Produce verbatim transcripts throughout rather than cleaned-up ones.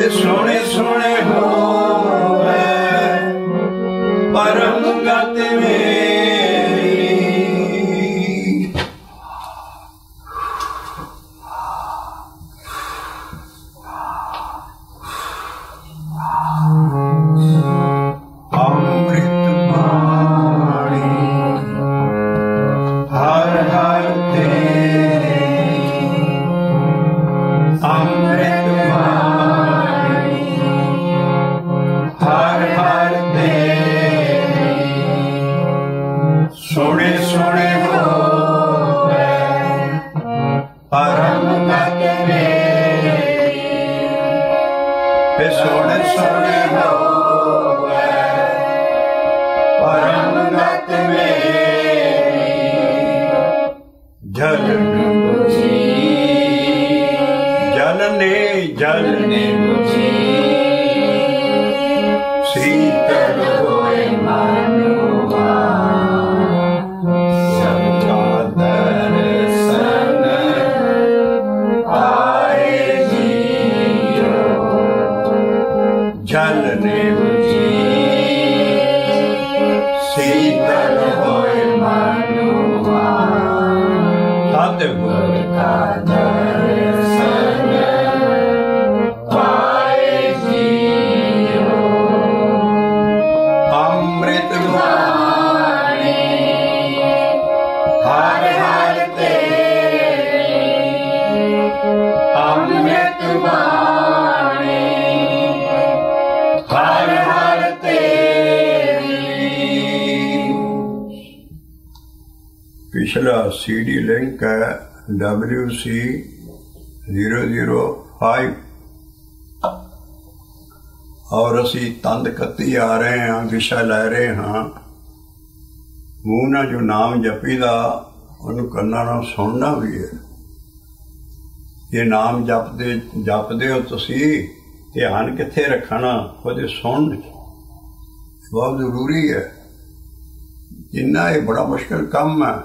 ਤੇ ਸੋਹਣੇ ਸੋਹਣੇ ਹੋਵੇ ਪਰਮ ਗਤ ਮੇਰੀ। ਅੰਮ੍ਰਿਤ ਬਾਣੀ ਹਰ ਹਰ ਤੇਰੀ, ਅੰਮ੍ਰਿਤ ਬਾਣੀ ਹਰ ਹਰ ਤੇਰੀ। ਸੋਹਣੇ ਸੋਹਣੇ ਹੋਵੇ ਪਰਮ ਗਤ ਮੇਰੀ, ਤੇ ਸੋਹਣੇ ਸੋਹਣੇ ਹੋਵੇ ਪਰਮ ਗਤ ਮੇਰੀ। ਜਲ ਬੁਝੀ ਜਲ ਨੇ ਜਲ ਨੇ ਬੁਝੀ, ਸੀਤਲ ਹੋਏ ਮਨੁਆ ਸਭ ਕਾ ਦਰਸ਼ਨ ਆਏ ਜੀਓ। ਜਲ ਨੇ ਬੁਝੀ ਸੀਤਲ ਹੋਏ ਮਨੁਆ ਸਤਿਗੁਰ ਕਾ ਦਰਸ਼ਨ ਪਾਏ ਜੀਓ। ਅੰਮ੍ਰਿਤ ਬਾਣੀ ਹਰ ਹਰ ਤੇਰੀ, ਅੰਮ੍ਰਿਤ ਬਾਣੀ ਹਰ ਹਰ ਤੇਰੀ। ਪਿਛਲਾ ਸੀ ਡੀ ਲਿੰਕ ਹੈ W C zero zero five, ਔਰ ਅਸੀਂ ਤੰਦ ਕੱਤੀ ਆ ਰਹੇ ਹਾਂ, ਵਿਸ਼ਾ ਲੈ ਰਹੇ ਹਾਂ। ਮੂੰਹ ਨਾਲ ਜੋ ਨਾਮ ਜਪੀਦਾ ਉਹਨੂੰ ਕੰਨਾਂ ਨਾਲ ਸੁਣਨਾ ਵੀ ਹੈ। ਇਹ ਨਾਮ ਜਪਦੇ ਜਪਦੇ ਹੋ ਤੁਸੀਂ, ਧਿਆਨ ਕਿੱਥੇ ਰੱਖਣਾ? ਉਹਦੇ ਸੁਣਨ ਬਹੁਤ ਜ਼ਰੂਰੀ ਹੈ। ਜਿੰਨਾ ਇਹ ਬੜਾ ਮੁਸ਼ਕਿਲ ਕੰਮ ਹੈ।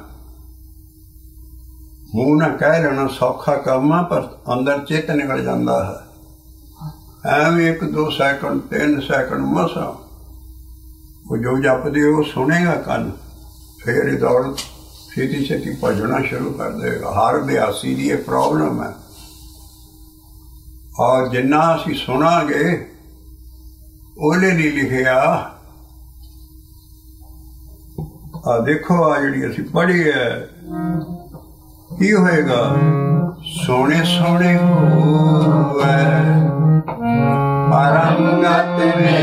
ਮੂੰਹ ਨਾਲ ਕਹਿ ਲੈਣਾ ਸੌਖਾ ਕੰਮ ਆ, ਪਰ ਅੰਦਰ ਚਿੱਤ ਨਿਕਲ ਜਾਂਦਾ ਹੈ। ਐਵੇਂ ਇੱਕ ਦੋ ਸੈਕਿੰਡ ਤਿੰਨ ਸੈਕਿੰਡ ਮਸਾਂ ਉਹ ਜੋ ਜਪਦੇ ਉਹ ਸੁਣੇਗਾ ਕੰਨ, ਫਿਰ ਇਹ ਦੌੜ ਛੇਤੀ ਛੇਤੀ ਭੱਜਣਾ ਸ਼ੁਰੂ ਕਰ ਦੇਗਾ। ਹਰ ਅਭਿਆਸੀ ਦੀ ਇਹ ਪ੍ਰੋਬਲਮ ਹੈ। ਔਰ ਜਿੰਨਾ ਅਸੀਂ ਸੁਣਾਂਗੇ ਉਹਦੇ ਲਈ ਲਿਖਿਆ। ਆ ਦੇਖੋ, ਆ ਜਿਹੜੀ ਅਸੀਂ ਪੜ੍ਹੀ ਹੈ, ਕੀ ਹੋਏਗਾ? ਸੋਹਣੇ ਸੋਹਣੇ ਹੋਵੇ ਪਰਮ ਗਤ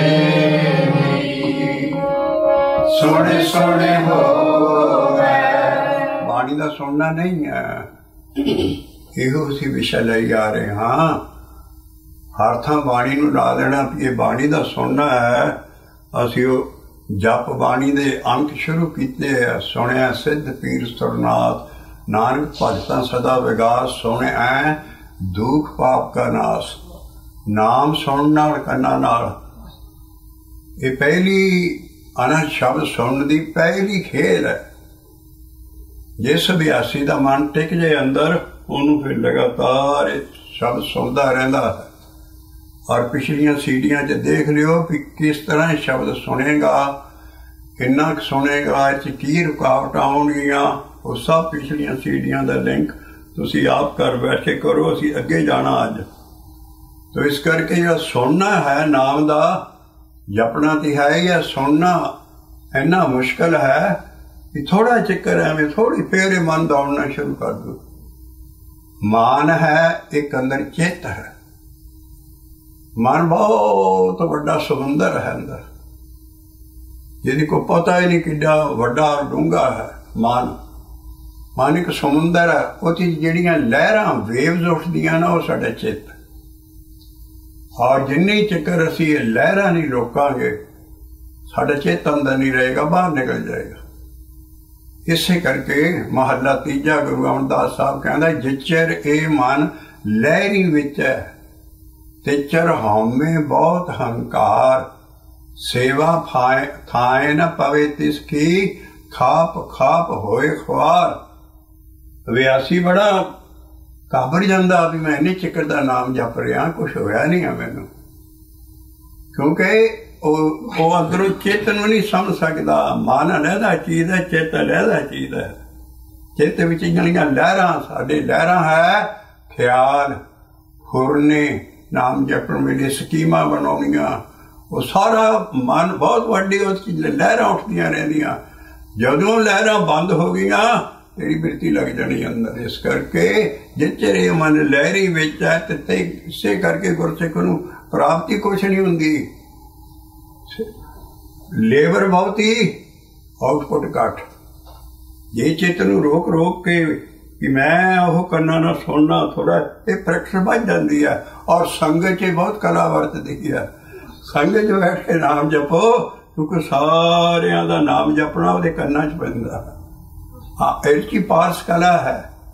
ਮੇਰੀ, ਸੋਹਣੇ ਸੋਹਣੇ ਹੋਵੇ। ਬਾਣੀ ਦਾ ਸੁਣਨਾ ਨਹੀਂ ਹੈ, ਇਹੋ ਅਸੀਂ ਵਿਸ਼ਾ ਲਈ ਆ ਰਹੇ ਹਾਂ। ਹਰ ਥਾਂ ਬਾਣੀ ਨੂੰ ਲਾ ਦੇਣਾ ਵੀ ਇਹ ਬਾਣੀ ਦਾ ਸੁਣਨਾ ਹੈ। ਅਸੀਂ ਉਹ ਜਪ ਬਾਣੀ ਦੇ ਅੰਕ ਸ਼ੁਰੂ ਕੀਤੇ ਆ। ਸੁਣਿਆ ਸਿੱਧ ਪੀਰ ਸੁਰਨਾਥ, ਨਾਨਕ ਭਗਤਾਂ ਸਦਾ ਵਿਗਾਸ, ਸੁਣੇ ਐ ਦੁੱਖ ਪਾਪ ਕਾ ਨਾਸ। ਨਾਮ ਸੁਣਨ ਨਾਲ ਕੰਨਾਂ ਨਾਲ, ਇਹ ਪਹਿਲੀ ਅਨੰਦ ਸ਼ਬਦ ਸੁਣਨ ਦੀ ਪਹਿਲੀ ਖੇਡ ਹੈ। ਜਿਸ ਅਭਿਆਸੀ ਦਾ ਮਨ ਟਿਕ ਜੇ ਅੰਦਰ, ਉਹਨੂੰ ਫਿਰ ਲਗਾਤਾਰ ਇਹ ਸ਼ਬਦ ਸੁਣਦਾ ਰਹਿੰਦਾ ਹੈ। ਔਰ ਪਿਛਲੀਆਂ ਸੀਡੀਆਂ 'ਚ ਦੇਖ ਲਿਓ ਵੀ ਕਿਸ ਤਰ੍ਹਾਂ ਸ਼ਬਦ ਸੁਣੇਗਾ, ਕਿੰਨਾ ਕੁ ਸੁਣੇਗਾ, ਇਹ 'ਚ ਕੀ ਰੁਕਾਵਟਾਂ ਆਉਣਗੀਆਂ। ਉਹ ਸਭ ਪਿਛਲੀਆਂ ਸੀਡੀਆਂ ਦਾ ਲਿੰਕ ਤੁਸੀਂ ਆਪ ਘਰ ਬੈਠੇ ਕਰੋ। ਅਸੀਂ ਅੱਗੇ ਜਾਣਾ ਅੱਜ। ਤੋ ਇਸ ਕਰਕੇ ਜਿਹੜਾ ਸੁਣਨਾ ਹੈ ਨਾਮ ਦਾ, ਜਪਣਾ ਤੇ ਹੈ ਹੀ ਹੈ, ਸੁਣਨਾ ਇੰਨਾ ਮੁਸ਼ਕਿਲ ਹੈ ਕਿ ਥੋੜਾ ਚੱਕਰ ਐਵੇਂ ਥੋੜੀ ਫੇਰ ਇਹ ਮਨ ਦੌੜਨਾ ਸ਼ੁਰੂ ਕਰ ਦੋ। ਮਾਨ ਹੈ ਇੱਕ ਅੰਦਰ ਚਿੱਤ ਹੈ। ਮਨ ਬਹੁਤ ਵੱਡਾ ਸਮੁੰਦਰ ਹੈ ਅੰਦਰ, ਜਿਹਦੀ ਕੋਈ ਪਤਾ ਹੀ ਨਹੀਂ ਕਿੱਡਾ ਵੱਡਾ ਡੂੰਘਾ ਹੈ। ਮਨ ਮਨ ਇੱਕ ਸਮੁੰਦਰ ਹੈ। ਉਹਦੀ ਜਿਹੜੀਆਂ ਲਹਿਰਾਂ ਵੇਵਜ਼ ਉੱਠਦੀਆਂ ਨਾ, ਉਹ ਸਾਡਾ ਚਿੱਤ। ਔਰ ਜਿੰਨੀ ਚੱਕਰ ਅਸੀਂ ਇਹ ਲਹਿਰਾਂ ਨਹੀਂ ਰੋਕਾਂਗੇ, ਸਾਡਾ ਚਿੱਤ ਅੰਦਰ ਨਹੀਂ ਰਹੇਗਾ, ਬਾਹਰ ਨਿਕਲ ਜਾਏਗਾ। ਇਸੇ ਕਰਕੇ ਮਹੱਲਾ ਤੀਜਾ ਗੁਰੂ ਅਮਰਦਾਸ ਸਾਹਿਬ ਕਹਿੰਦਾ, ਜਿਚਰ ਇਹ ਮਨ ਲਹਿਰੀ ਵਿੱਚ ਹੈ, ਤਿਚਰ ਹਉਮੈ ਬਹੁਤ ਹੰਕਾਰ, ਸੇਵਾ ਥਾਏ ਨ ਪਵੇ ਤਿਸ ਕੀ, ਖਾਪ ਖਾਪ ਹੋਏ ਖੁਆਰ। ਅਭਿਆਸੀ ਬੜਾ ਘਾਬਰ ਜਾਂਦਾ ਵੀ ਮੈਂ ਇੰਨੇ ਚੱਕਰ ਦਾ ਨਾਮ ਜਪ ਰਿਹਾ, ਕੁਛ ਹੋਇਆ ਨਹੀਂ ਹੈ ਮੈਨੂੰ। क्योंकि वो अंदरों चेतन नहीं समझ सकता। मन अलहदा चीज है, चित अलहदा चीज है। चित विच जड़ियां लहरां साडे लहरां है ख्याल फुरने नाम जपण वेले स्कीमां बनाउणियां, वो सारा मन बहुत वड्डी उस लहरां उठदियां रहिंदियां। जदों लहरां बंद हो गईयां तेरी बिरती लग जानी अंदर। इस करके जिचरे मन लहरी विच है ते इसे करके गुरसिख नूं प्राप्ति कुछ नहीं हुंदी। लेबर बहुती आउटपुट घट। जे चित्त नूं रोक रोक के कि मैं वो करना ना सुनना थोड़ा, ये प्रैक्टिस बच जाती है। और संगत च बहुत कला वरतदी है। संगत च बैठ के नाम जपो, क्योंकि सारियां दा नाम जपना वो कन्ना च पैंदा। हाँ, इसकी पारस कला है।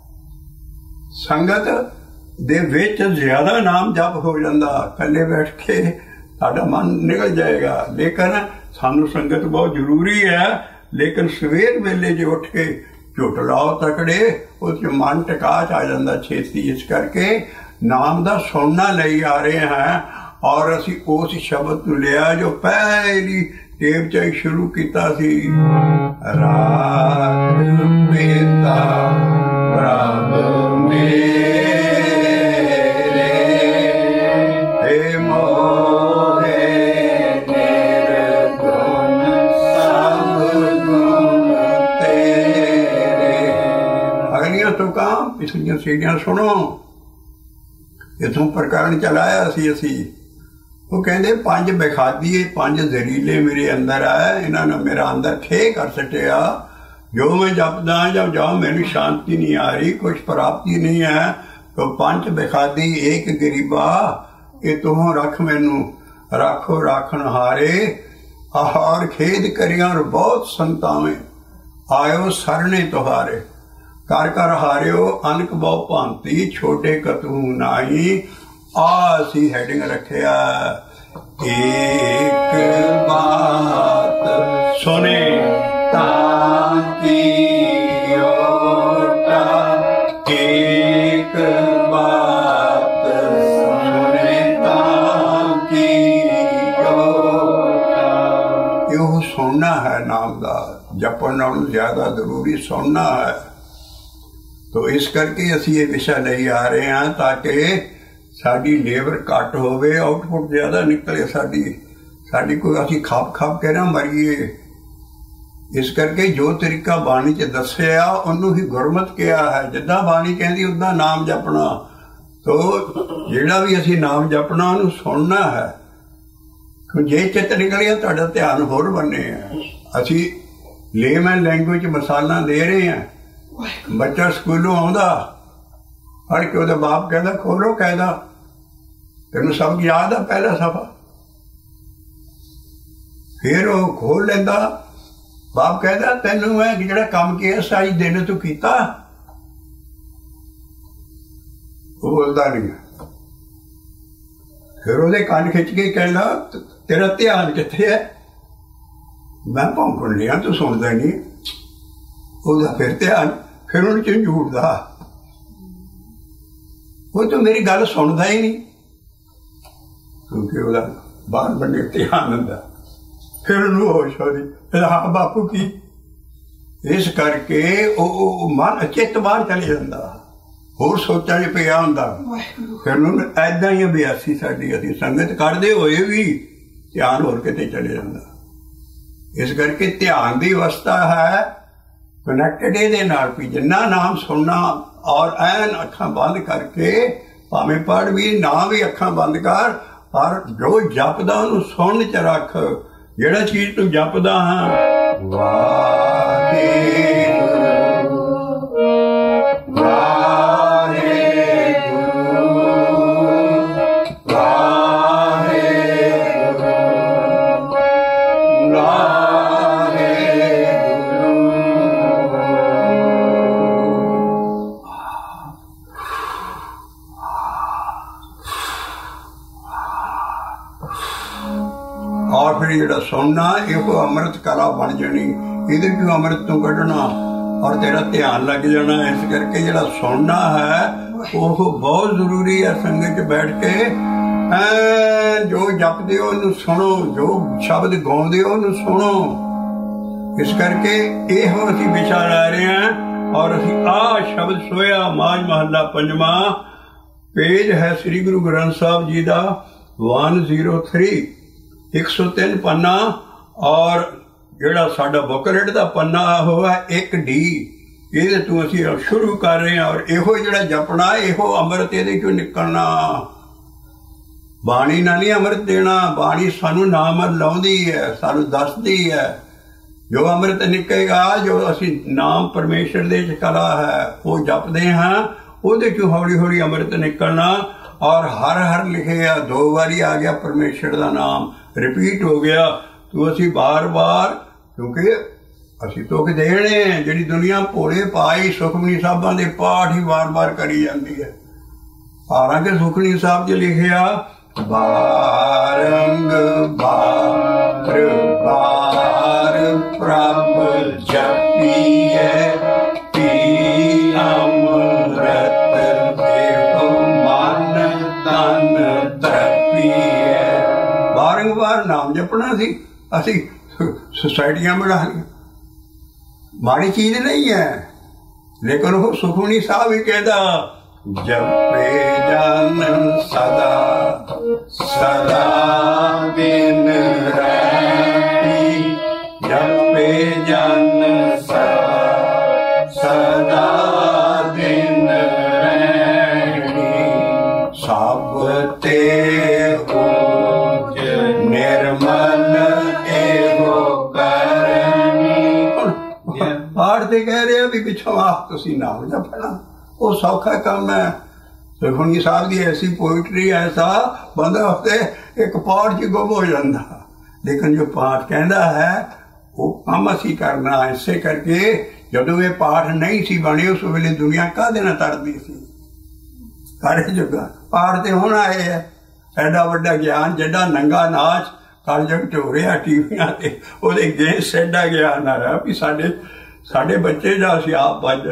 संगत दे विच ज्यादा नाम जप हो जाता, कल्ले बैठ के साडा मन निकल जाएगा। लेकिन सानू संगत बहुत जरूरी है। लेकिन सवेर वेले जो उठ के झुट लाओ तकड़े, उस मन टिका आ जाता छेती। इस करके नाम दा सुनना लई आ रहे हैं। और असी उस शब्द नूं लिया जो पहली टेप च शुरू किया सी, राग पिता प्रभु मेरे हे मोरे निर्गुण सब गुण तेरे। अगलियां तुकां पिछलियां सीढ़ियां सुनो। इथों प्रकरण चलाया सी असी। वो कहते पंज बेखादी पंज जहरीले मेरे अंदर आए, इन्होंने मेरा अंदर खे कर सटिया। जो मैं जपदा जब जाओ मैनू शांति नहीं आ रही, कुछ प्राप्ति नहीं है। तो पंज बेखादी एक गरीबा, ये तुहों रख मैनू राखो राखन हारे। आहार खेद करिया और बहुत संतावें, आयो सरने तुहारे। कर कर हारियो अनक बहु भांति, छोटे कतू नाई। आसी हेडिंग रखिया, एक बात सुने ताकि ओटा, एक बात सुने ताकि ओटा। यो सुनना है नाम दा, जपन नालों ज्यादा जरूरी सुनना है। तो इस करके असी ये विषय ले आ रहे हैं ताकि साडी लेबर घट होवे, आउटपुट ज्यादा निकले। साडी साडी कोई असी खाप खाप के ना मरीए। इस करके जो तरीका बाणी च दसिया उन्हों ही गुरमत किया है। जिदा बाणी कहती उदा नाम जपना। तो जिहड़ा भी असी नाम जपना उन्होंने सुनना है। जे चित निकलिया तुहाडा ध्यान होर बने है। असी लेमैन लैंगुएज मसाला दे रहे हैं। बच्चा स्कूलों आउंदा पढ़ के ਉਹਦਾ बाप कहता खोलो कहता तेन सब याद है पहला सफा। फिर वो खोल लेंदा, बाप कहता तेनू मैं जिहड़ा काम किया साई दिन तू कीता। वो बोलता नहीं। फिर ਉਹਦੇ ਕੰਨ खिंच के कहना तेरा ध्यान कित्थे है। मैं भौंकण लिया तू सुनदा नहीं। ਉਹਦਾ फिर ध्यान फिर ਉਹਨੂੰ ਝੂਠਦਾ, वो तो मेरी गल सुनता ही नहीं, क्योंकि वह बाहर बने ध्यान होंदा। फिर उन्होंने होश हो रही, हाँ बापू की। इस करके वो मन चित्त बाहर चले जाता, होर सोचा च पिया होंदा। फिर उन्होंने ऐदा ही अभ्यासी साडी असीं संगत करदे होए भी ध्यान होर किते चले जाता। इस करके ध्यान की अवस्था है कनैक्टेड इहदे नाल भी। जिन्ना नाम सुनना और ऐन अखां बंद करके भावें पढ़ भी ना भी अखां बंद कर, पर जो जपदा उहनूं सुन च रख। जिहड़ा चीज तू जपदा हाँ वाहिगुरू वाहिगुरू और फिर जो सुनना ये कोई अमृत कला बन जानी। इहदे चों अमृत तो कढ़ना और तेरा ध्यान लग जाना। इस करके जो सुनना है वो बहुत जरूरी है। संगत च बैठ के ਐ ਜੋ ਜਪਦੇ ਹੋ ਉਹਨੂੰ ਸੁਣੋ, ਜੋ ਸ਼ਬਦ ਗਾਉਂਦੇ ਹੋ ਉਹਨੂੰ ਸੁਣੋ। ਇਸ ਕਰਕੇ ਇਹੋ ਅਸੀਂ ਵਿਸ਼ਾ ਲੈ ਰਹੇ ਹਾਂ। ਔਰ ਅਸੀਂ ਆਹ ਸ਼ਬਦ ਸੋਇਆ ਮਾਝ ਮਹੱਲਾ ਪੰਜਵਾਂ, ਪੇਜ ਹੈ ਸ੍ਰੀ ਗੁਰੂ ਗ੍ਰੰਥ ਸਾਹਿਬ ਜੀ ਦਾ ਇੱਕ ਜ਼ੀਰੋ ਤਿੰਨ, ਇੱਕ ਸੌ ਤਿੰਨ ਪੰਨਾ। ਔਰ ਜਿਹੜਾ ਸਾਡਾ ਬੁਕਰੇਟ ਦਾ ਪੰਨਾ ਉਹ ਹੈ ਇੱਕ ਡੀ। ਇਹਦੇ ਤੋਂ ਅਸੀਂ ਸ਼ੁਰੂ ਕਰ ਰਹੇ ਹਾਂ। ਔਰ ਇਹੋ ਜਿਹੜਾ ਜਪਣਾ, ਇਹੋ ਅੰਮ੍ਰਿਤ ਇਹਦੇ ਚੋਂ ਨਿਕਲਣਾ। ਬਾਣੀ ਨਾਲ ਨਹੀਂ ਅੰਮ੍ਰਿਤ ਦੇਣਾ, ਬਾਣੀ ਸਾਨੂੰ ਨਾਮ ਲਾਉਂਦੀ ਹੈ, ਸਾਨੂੰ ਦੱਸਦੀ ਹੈ। ਜੋ ਅੰਮ੍ਰਿਤ ਨਿਕਲੇਗਾ, ਜੋ ਅਸੀਂ ਨਾਮ ਪਰਮੇਸ਼ਰ ਦੇ ਚ ਕਲਾ ਹੈ ਉਹ ਜਪਦੇ ਹਾਂ, ਉਹਦੇ ਚੋਂ ਹੌਲੀ ਹੌਲੀ ਅੰਮ੍ਰਿਤ ਨਿਕਲਣਾ। ਔਰ ਹਰ ਹਰ ਲਿਖਿਆ ਦੋ ਵਾਰੀ ਆ ਗਿਆ ਪਰਮੇਸ਼ਰ ਦਾ ਨਾਮ, ਰਿਪੀਟ ਹੋ ਗਿਆ। ਤੂੰ ਅਸੀਂ ਬਾਰ ਬਾਰ, ਕਿਉਂਕਿ ਅਸੀਂ ਤੁਕ ਦੇਣੇ, ਜਿਹੜੀ ਦੁਨੀਆ ਭੋਲੇ ਪਾਈ ਸੁਖਮਨੀ ਸਾਹਿਬਾਂ ਦੇ ਪਾਠ ਹੀ ਵਾਰ ਵਾਰ ਕਰੀ ਜਾਂਦੀ ਹੈ। ਹਾਲਾਂਕਿ ਸੁਖਮਨੀ ਸਾਹਿਬ 'ਚ ਲਿਖਿਆ ਬਾਰੰਗ ਬਾਰ ਬਾਰ ਪ੍ਰਭ ਜਪੀਐ ਪੀ ਅੰਮ੍ਰਿਤ ਦੇਹੁ ਮਨ ਤਨ ਤ੍ਰਪੀਐ। ਬਾਰੰਗ ਬਾਰ ਨਾਮ ਜਪਣਾ ਸੀ। ਅਸੀਂ ਸੁਸਾਇਟੀਆਂ ਬਣਾ ਲਈਆਂ, ਮਾੜੀ ਚੀਜ਼ ਨਹੀਂ ਹੈ। ਲੇਕਿਨ ਉਹ ਸੁਖਮਨੀ ਸਾਹਿਬ ਹੀ ਕਹਿੰਦਾ ਜਪੇ ਜਨ ਸਦਾ ਸਦਾ ਬਿਨ ਰਹਿਤੀ, ਜਪੇ ਜਨ ਸਦਾ ਸਦਾ ਬਿਨ ਰਹਿਤੀ, ਸਭ ਤੇ ਊਜ ਨਿਰਮਲ ਇਹੋ ਕਰਨੀ। ਪਾਠ ਤੇ ਕਹਿ ਰਹੇ ਵੀ ਪਿੱਛੋਂ ਆਪ ਤੁਸੀਂ ਨਾਮ ਜਪਣਾ, ਉਹ ਸੌਖਾ ਕੰਮ ਹੈ। ਸੁਖਮਨੀ ਸਾਹਿਬ ਦੀ ਐਸੀ ਪੋਇਟਰੀ, ਐਸਾ ਬੰਦਾ ਉੱਤੇ ਇੱਕ ਪਾਠ 'ਚ ਗੁੰਮ ਹੋ ਜਾਂਦਾ। ਲੇਕਿਨ ਜੋ ਪਾਠ ਕਹਿੰਦਾ ਹੈ ਉਹ ਕੰਮ ਅਸੀਂ ਕਰਨਾ। ਇਸੇ ਕਰਕੇ ਜਦੋਂ ਇਹ ਪਾਠ ਨਹੀਂ ਸੀ ਬਣੇ, ਉਸ ਵੇਲੇ ਦੁਨੀਆ ਕਾਹਦੇ ਨਾਲ ਤਰਦੀ ਸੀ। ਸਾਰੇ ਜੁਗਾ ਪਾਠ ਤੇ ਹੁਣ ਆਏ ਹੈ। ਐਡਾ ਵੱਡਾ ਗਿਆਨ, ਜਿਹੜਾ ਨੰਗਾ ਨਾਚ ਕਲਯੁਗ 'ਚ ਹੋ ਰਿਹਾ ਟੀਵੀਆਂ ਤੇ, ਉਹਦੇ ਅਗੇਂਸਟ ਐਡਾ ਗਿਆਨ ਆਇਆ ਵੀ ਸਾਡੇ ਸਾਡੇ ਬੱਚੇ ਜਾਂ ਅਸੀਂ ਆਪ ਵੱਜ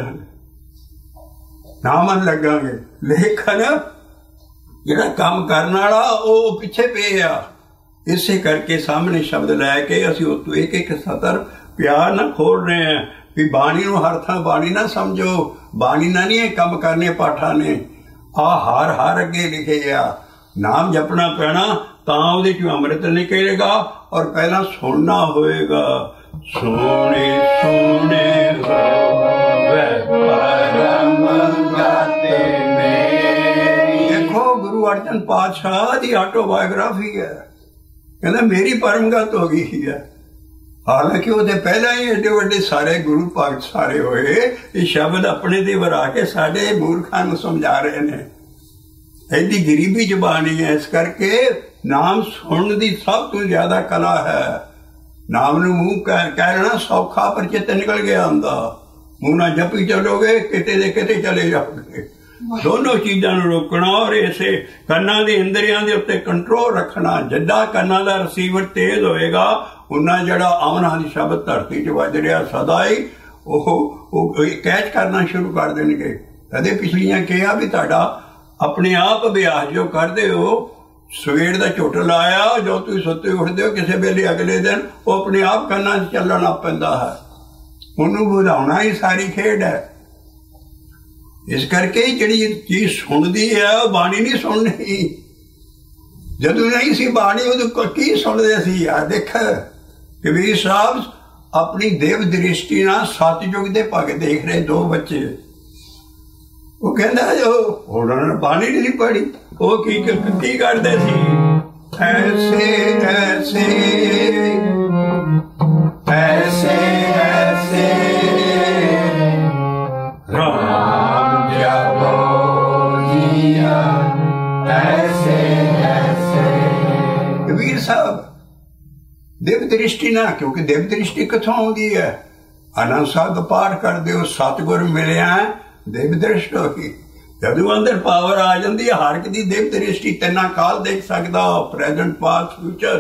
ਨਾ ਮਨ ਲੱਗਾਂਗੇ। ਲੇਕਿਨ ਜਿਹੜਾ ਕੰਮ ਕਰਨ ਵਾਲਾ ਉਹ ਪਿੱਛੇ ਪਏ ਆ। ਇਸੇ ਕਰਕੇ ਸਾਹਮਣੇ ਸ਼ਬਦ ਲੈ ਕੇ ਅਸੀਂ ਉੱਤੋਂ ਇੱਕ ਇੱਕ ਸਤਰ ਪਿਆਰ ਨਾਲ ਖੋਲ ਰਹੇ ਹਾਂ ਵੀ ਬਾਣੀ ਨੂੰ ਹਰ ਥਾਂ ਬਾਣੀ ਨਾ ਸਮਝੋ। ਬਾਣੀ ਨਾਲ ਨਹੀਂ ਇਹ ਕੰਮ ਕਰਨੇ ਪਾਠਾਂ ਨੇ। ਆ ਹਰ ਹਰ ਅੱਗੇ ਲਿਖੇ ਆ। ਨਾਮ ਜਪਣਾ ਪੈਣਾ ਤਾਂ ਉਹਦੇ ਚੋਂ ਅੰਮ੍ਰਿਤ ਨਿਕਲੇਗਾ। ਔਰ ਪਹਿਲਾਂ ਸੁਣਨਾ ਹੋਏਗਾ। ਸੋਹਣੇ ਸੋਹਣੇ ਹੋਵੇ ਪਰਮ ਗਾਤੇ ਮੇਰੀ। ਦੇਖੋ ਗੁਰੂ ਅਰਜਨ ਪਾਤਸ਼ਾਹ ਦੀ ਆਟੋਬਾਇਓਗ੍ਰਾਫੀ ਹੈ। ਕਹਿੰਦਾ ਮੇਰੀ ਪਰਮਗਤ ਹੋ ਗਈ ਹੈ। ਹਾਲਾਂਕਿ ਉਹਦੇ ਪਹਿਲਾਂ ਹੀ ਏਡੇ ਵੱਡੇ ਸਾਰੇ ਗੁਰੂ ਭਗਤ ਸਾਰੇ ਹੋਏ। ਇਹ ਸ਼ਬਦ ਆਪਣੇ ਦੇ ਵਰਾ ਕੇ ਸਾਡੇ ਮੂਰਖਾਂ ਨੂੰ ਸਮਝਾ ਰਹੇ ਨੇ। ਐਡੀ ਗਰੀਬੀ ਜ਼ਬਾਨੀ ਹੈ। ਇਸ ਕਰਕੇ ਨਾਮ ਸੁਣਨ ਦੀ ਸਭ ਤੋਂ ਜ਼ਿਆਦਾ ਕਲਾ ਹੈ। ਨਾਮ ਨੂੰ ਮੂੰਹ ਕਹਿਣਾ ਸੌਖਾ, ਪਰ ਚਿੱਤ ਨਿਕਲ ਗਿਆ ਹੁੰਦਾ। ਮੂੰਹ ਨਾਲ ਜਪੀ ਚੱਲੋਗੇ ਕਿਤੇ ਦੇ ਕਿਤੇ ਚਲੇ ਜਾਓਗੇ। ਦੋਨੋਂ ਚੀਜ਼ਾਂ ਨੂੰ ਰੋਕਣਾ ਔਰ ਇਸੇ ਕੰਨਾਂ ਦੇ ਇੰਦਰੀਆਂ ਦੇ ਉੱਤੇ ਕੰਟਰੋਲ ਰੱਖਣਾ। ਜਿੱਦਾਂ ਕੰਨਾਂ ਦਾ ਰਿਸੀਵਰ ਤੇਜ਼ ਹੋਏਗਾ, ਉਹਨਾਂ ਜਿਹੜਾ ਅਮਨਾਂ ਦੀ ਸ਼ਬਦ ਧਰਤੀ 'ਚ ਵੱਜ ਰਿਹਾ ਸਦਾ ਹੀ ਉਹ ਕੈਚ ਕਰਨਾ ਸ਼ੁਰੂ ਕਰ ਦੇਣਗੇ। ਕਦੇ ਪਿਛਲੀਆਂ ਕਿਹਾ ਵੀ ਤੁਹਾਡਾ ਆਪਣੇ ਆਪ ਅਭਿਆਸ ਜੋ ਕਰਦੇ ਹੋ, ਸਵੇਰ ਦਾ ਝੁੱਟ ਲਾਇਆ, ਜੋ ਤੁਸੀਂ ਸੁੱਤੇ ਉੱਠਦੇ ਹੋ ਕਿਸੇ ਵੇਲੇ ਅਗਲੇ ਦਿਨ ਉਹ ਆਪਣੇ ਆਪ ਕੰਨਾਂ 'ਚ ਚੱਲਣ ਲੱਗ ਪੈਂਦਾ ਹੈ। ਉਹਨੂੰ ਵਧਾਉਣਾ ਹੀ ਸਾਰੀ ਖੇਡ ਹੈ। ਇਸ ਕਰਕੇ ਜਿਹੜੀ ਚੀਜ਼ ਸੁਣਦੀ ਹੈ ਉਹ ਬਾਣੀ ਨਹੀਂ ਸੁਣਨੀ। ਜਦੋਂ ਨਹੀਂ ਸੀ ਬਾਣੀ ਉਦੋਂ ਕੀ ਸੁਣਦੇ ਸੀ। ਆ ਦੇਖ ਕਬੀਰ ਸਾਹਿਬ ਆਪਣੀ ਦੇਵ ਦ੍ਰਿਸ਼ਟੀ ਨਾਲ ਸਤਿਯੁਗ ਦੇ ਭਗਤ ਦੇਖ ਰਹੇ ਦੋ ਬੱਚੇ। ਉਹ ਕਹਿੰਦਾ ਜੋ ਉਹਨਾਂ ਨੇ ਬਾਣੀ ਨਹੀਂ ਪੜ੍ਹੀ, ਉਹ ਕੀ ਕੀ ਕਰਦੇ ਸੀ। ਐਸੇ ਐਸੇ ਐਸੇ ਐਸੇ ਰਾਮ ਜਪੋ ਜੀਆ ਐਸੇ ਐਸੇ। ਕਬੀਰ ਸਾਹਿਬ ਦੇਵ ਦ੍ਰਿਸ਼ਟੀ ਨਾ, ਕਿਉਂਕਿ ਦੇਵ ਦ੍ਰਿਸ਼ਟੀ ਕਿੱਥੋਂ ਆਉਂਦੀ ਹੈ। ਆਨੰਦ ਸਾਹਿਬ ਦਾ ਪਾਠ ਕਰਦੇ ਹੋ, ਸਤਿਗੁਰ ਮਿਲਿਆ ਦੇਵ ਦ੍ਰਿਸ਼ਟ ਹੋ ਗਈ। ਜਦੋਂ ਅੰਦਰ ਪਾਵਰ ਆ ਜਾਂਦੀ ਹੈ, ਹਰ ਇੱਕ ਦੀ ਦੇਵ ਦ੍ਰਿਸ਼ਟੀ ਤਿੰਨਾਂ ਕਾਲ ਦੇਖ ਸਕਦਾ, ਪ੍ਰੈਜ਼ੈਂਟ ਪਾਸਟ ਫਿਊਚਰ।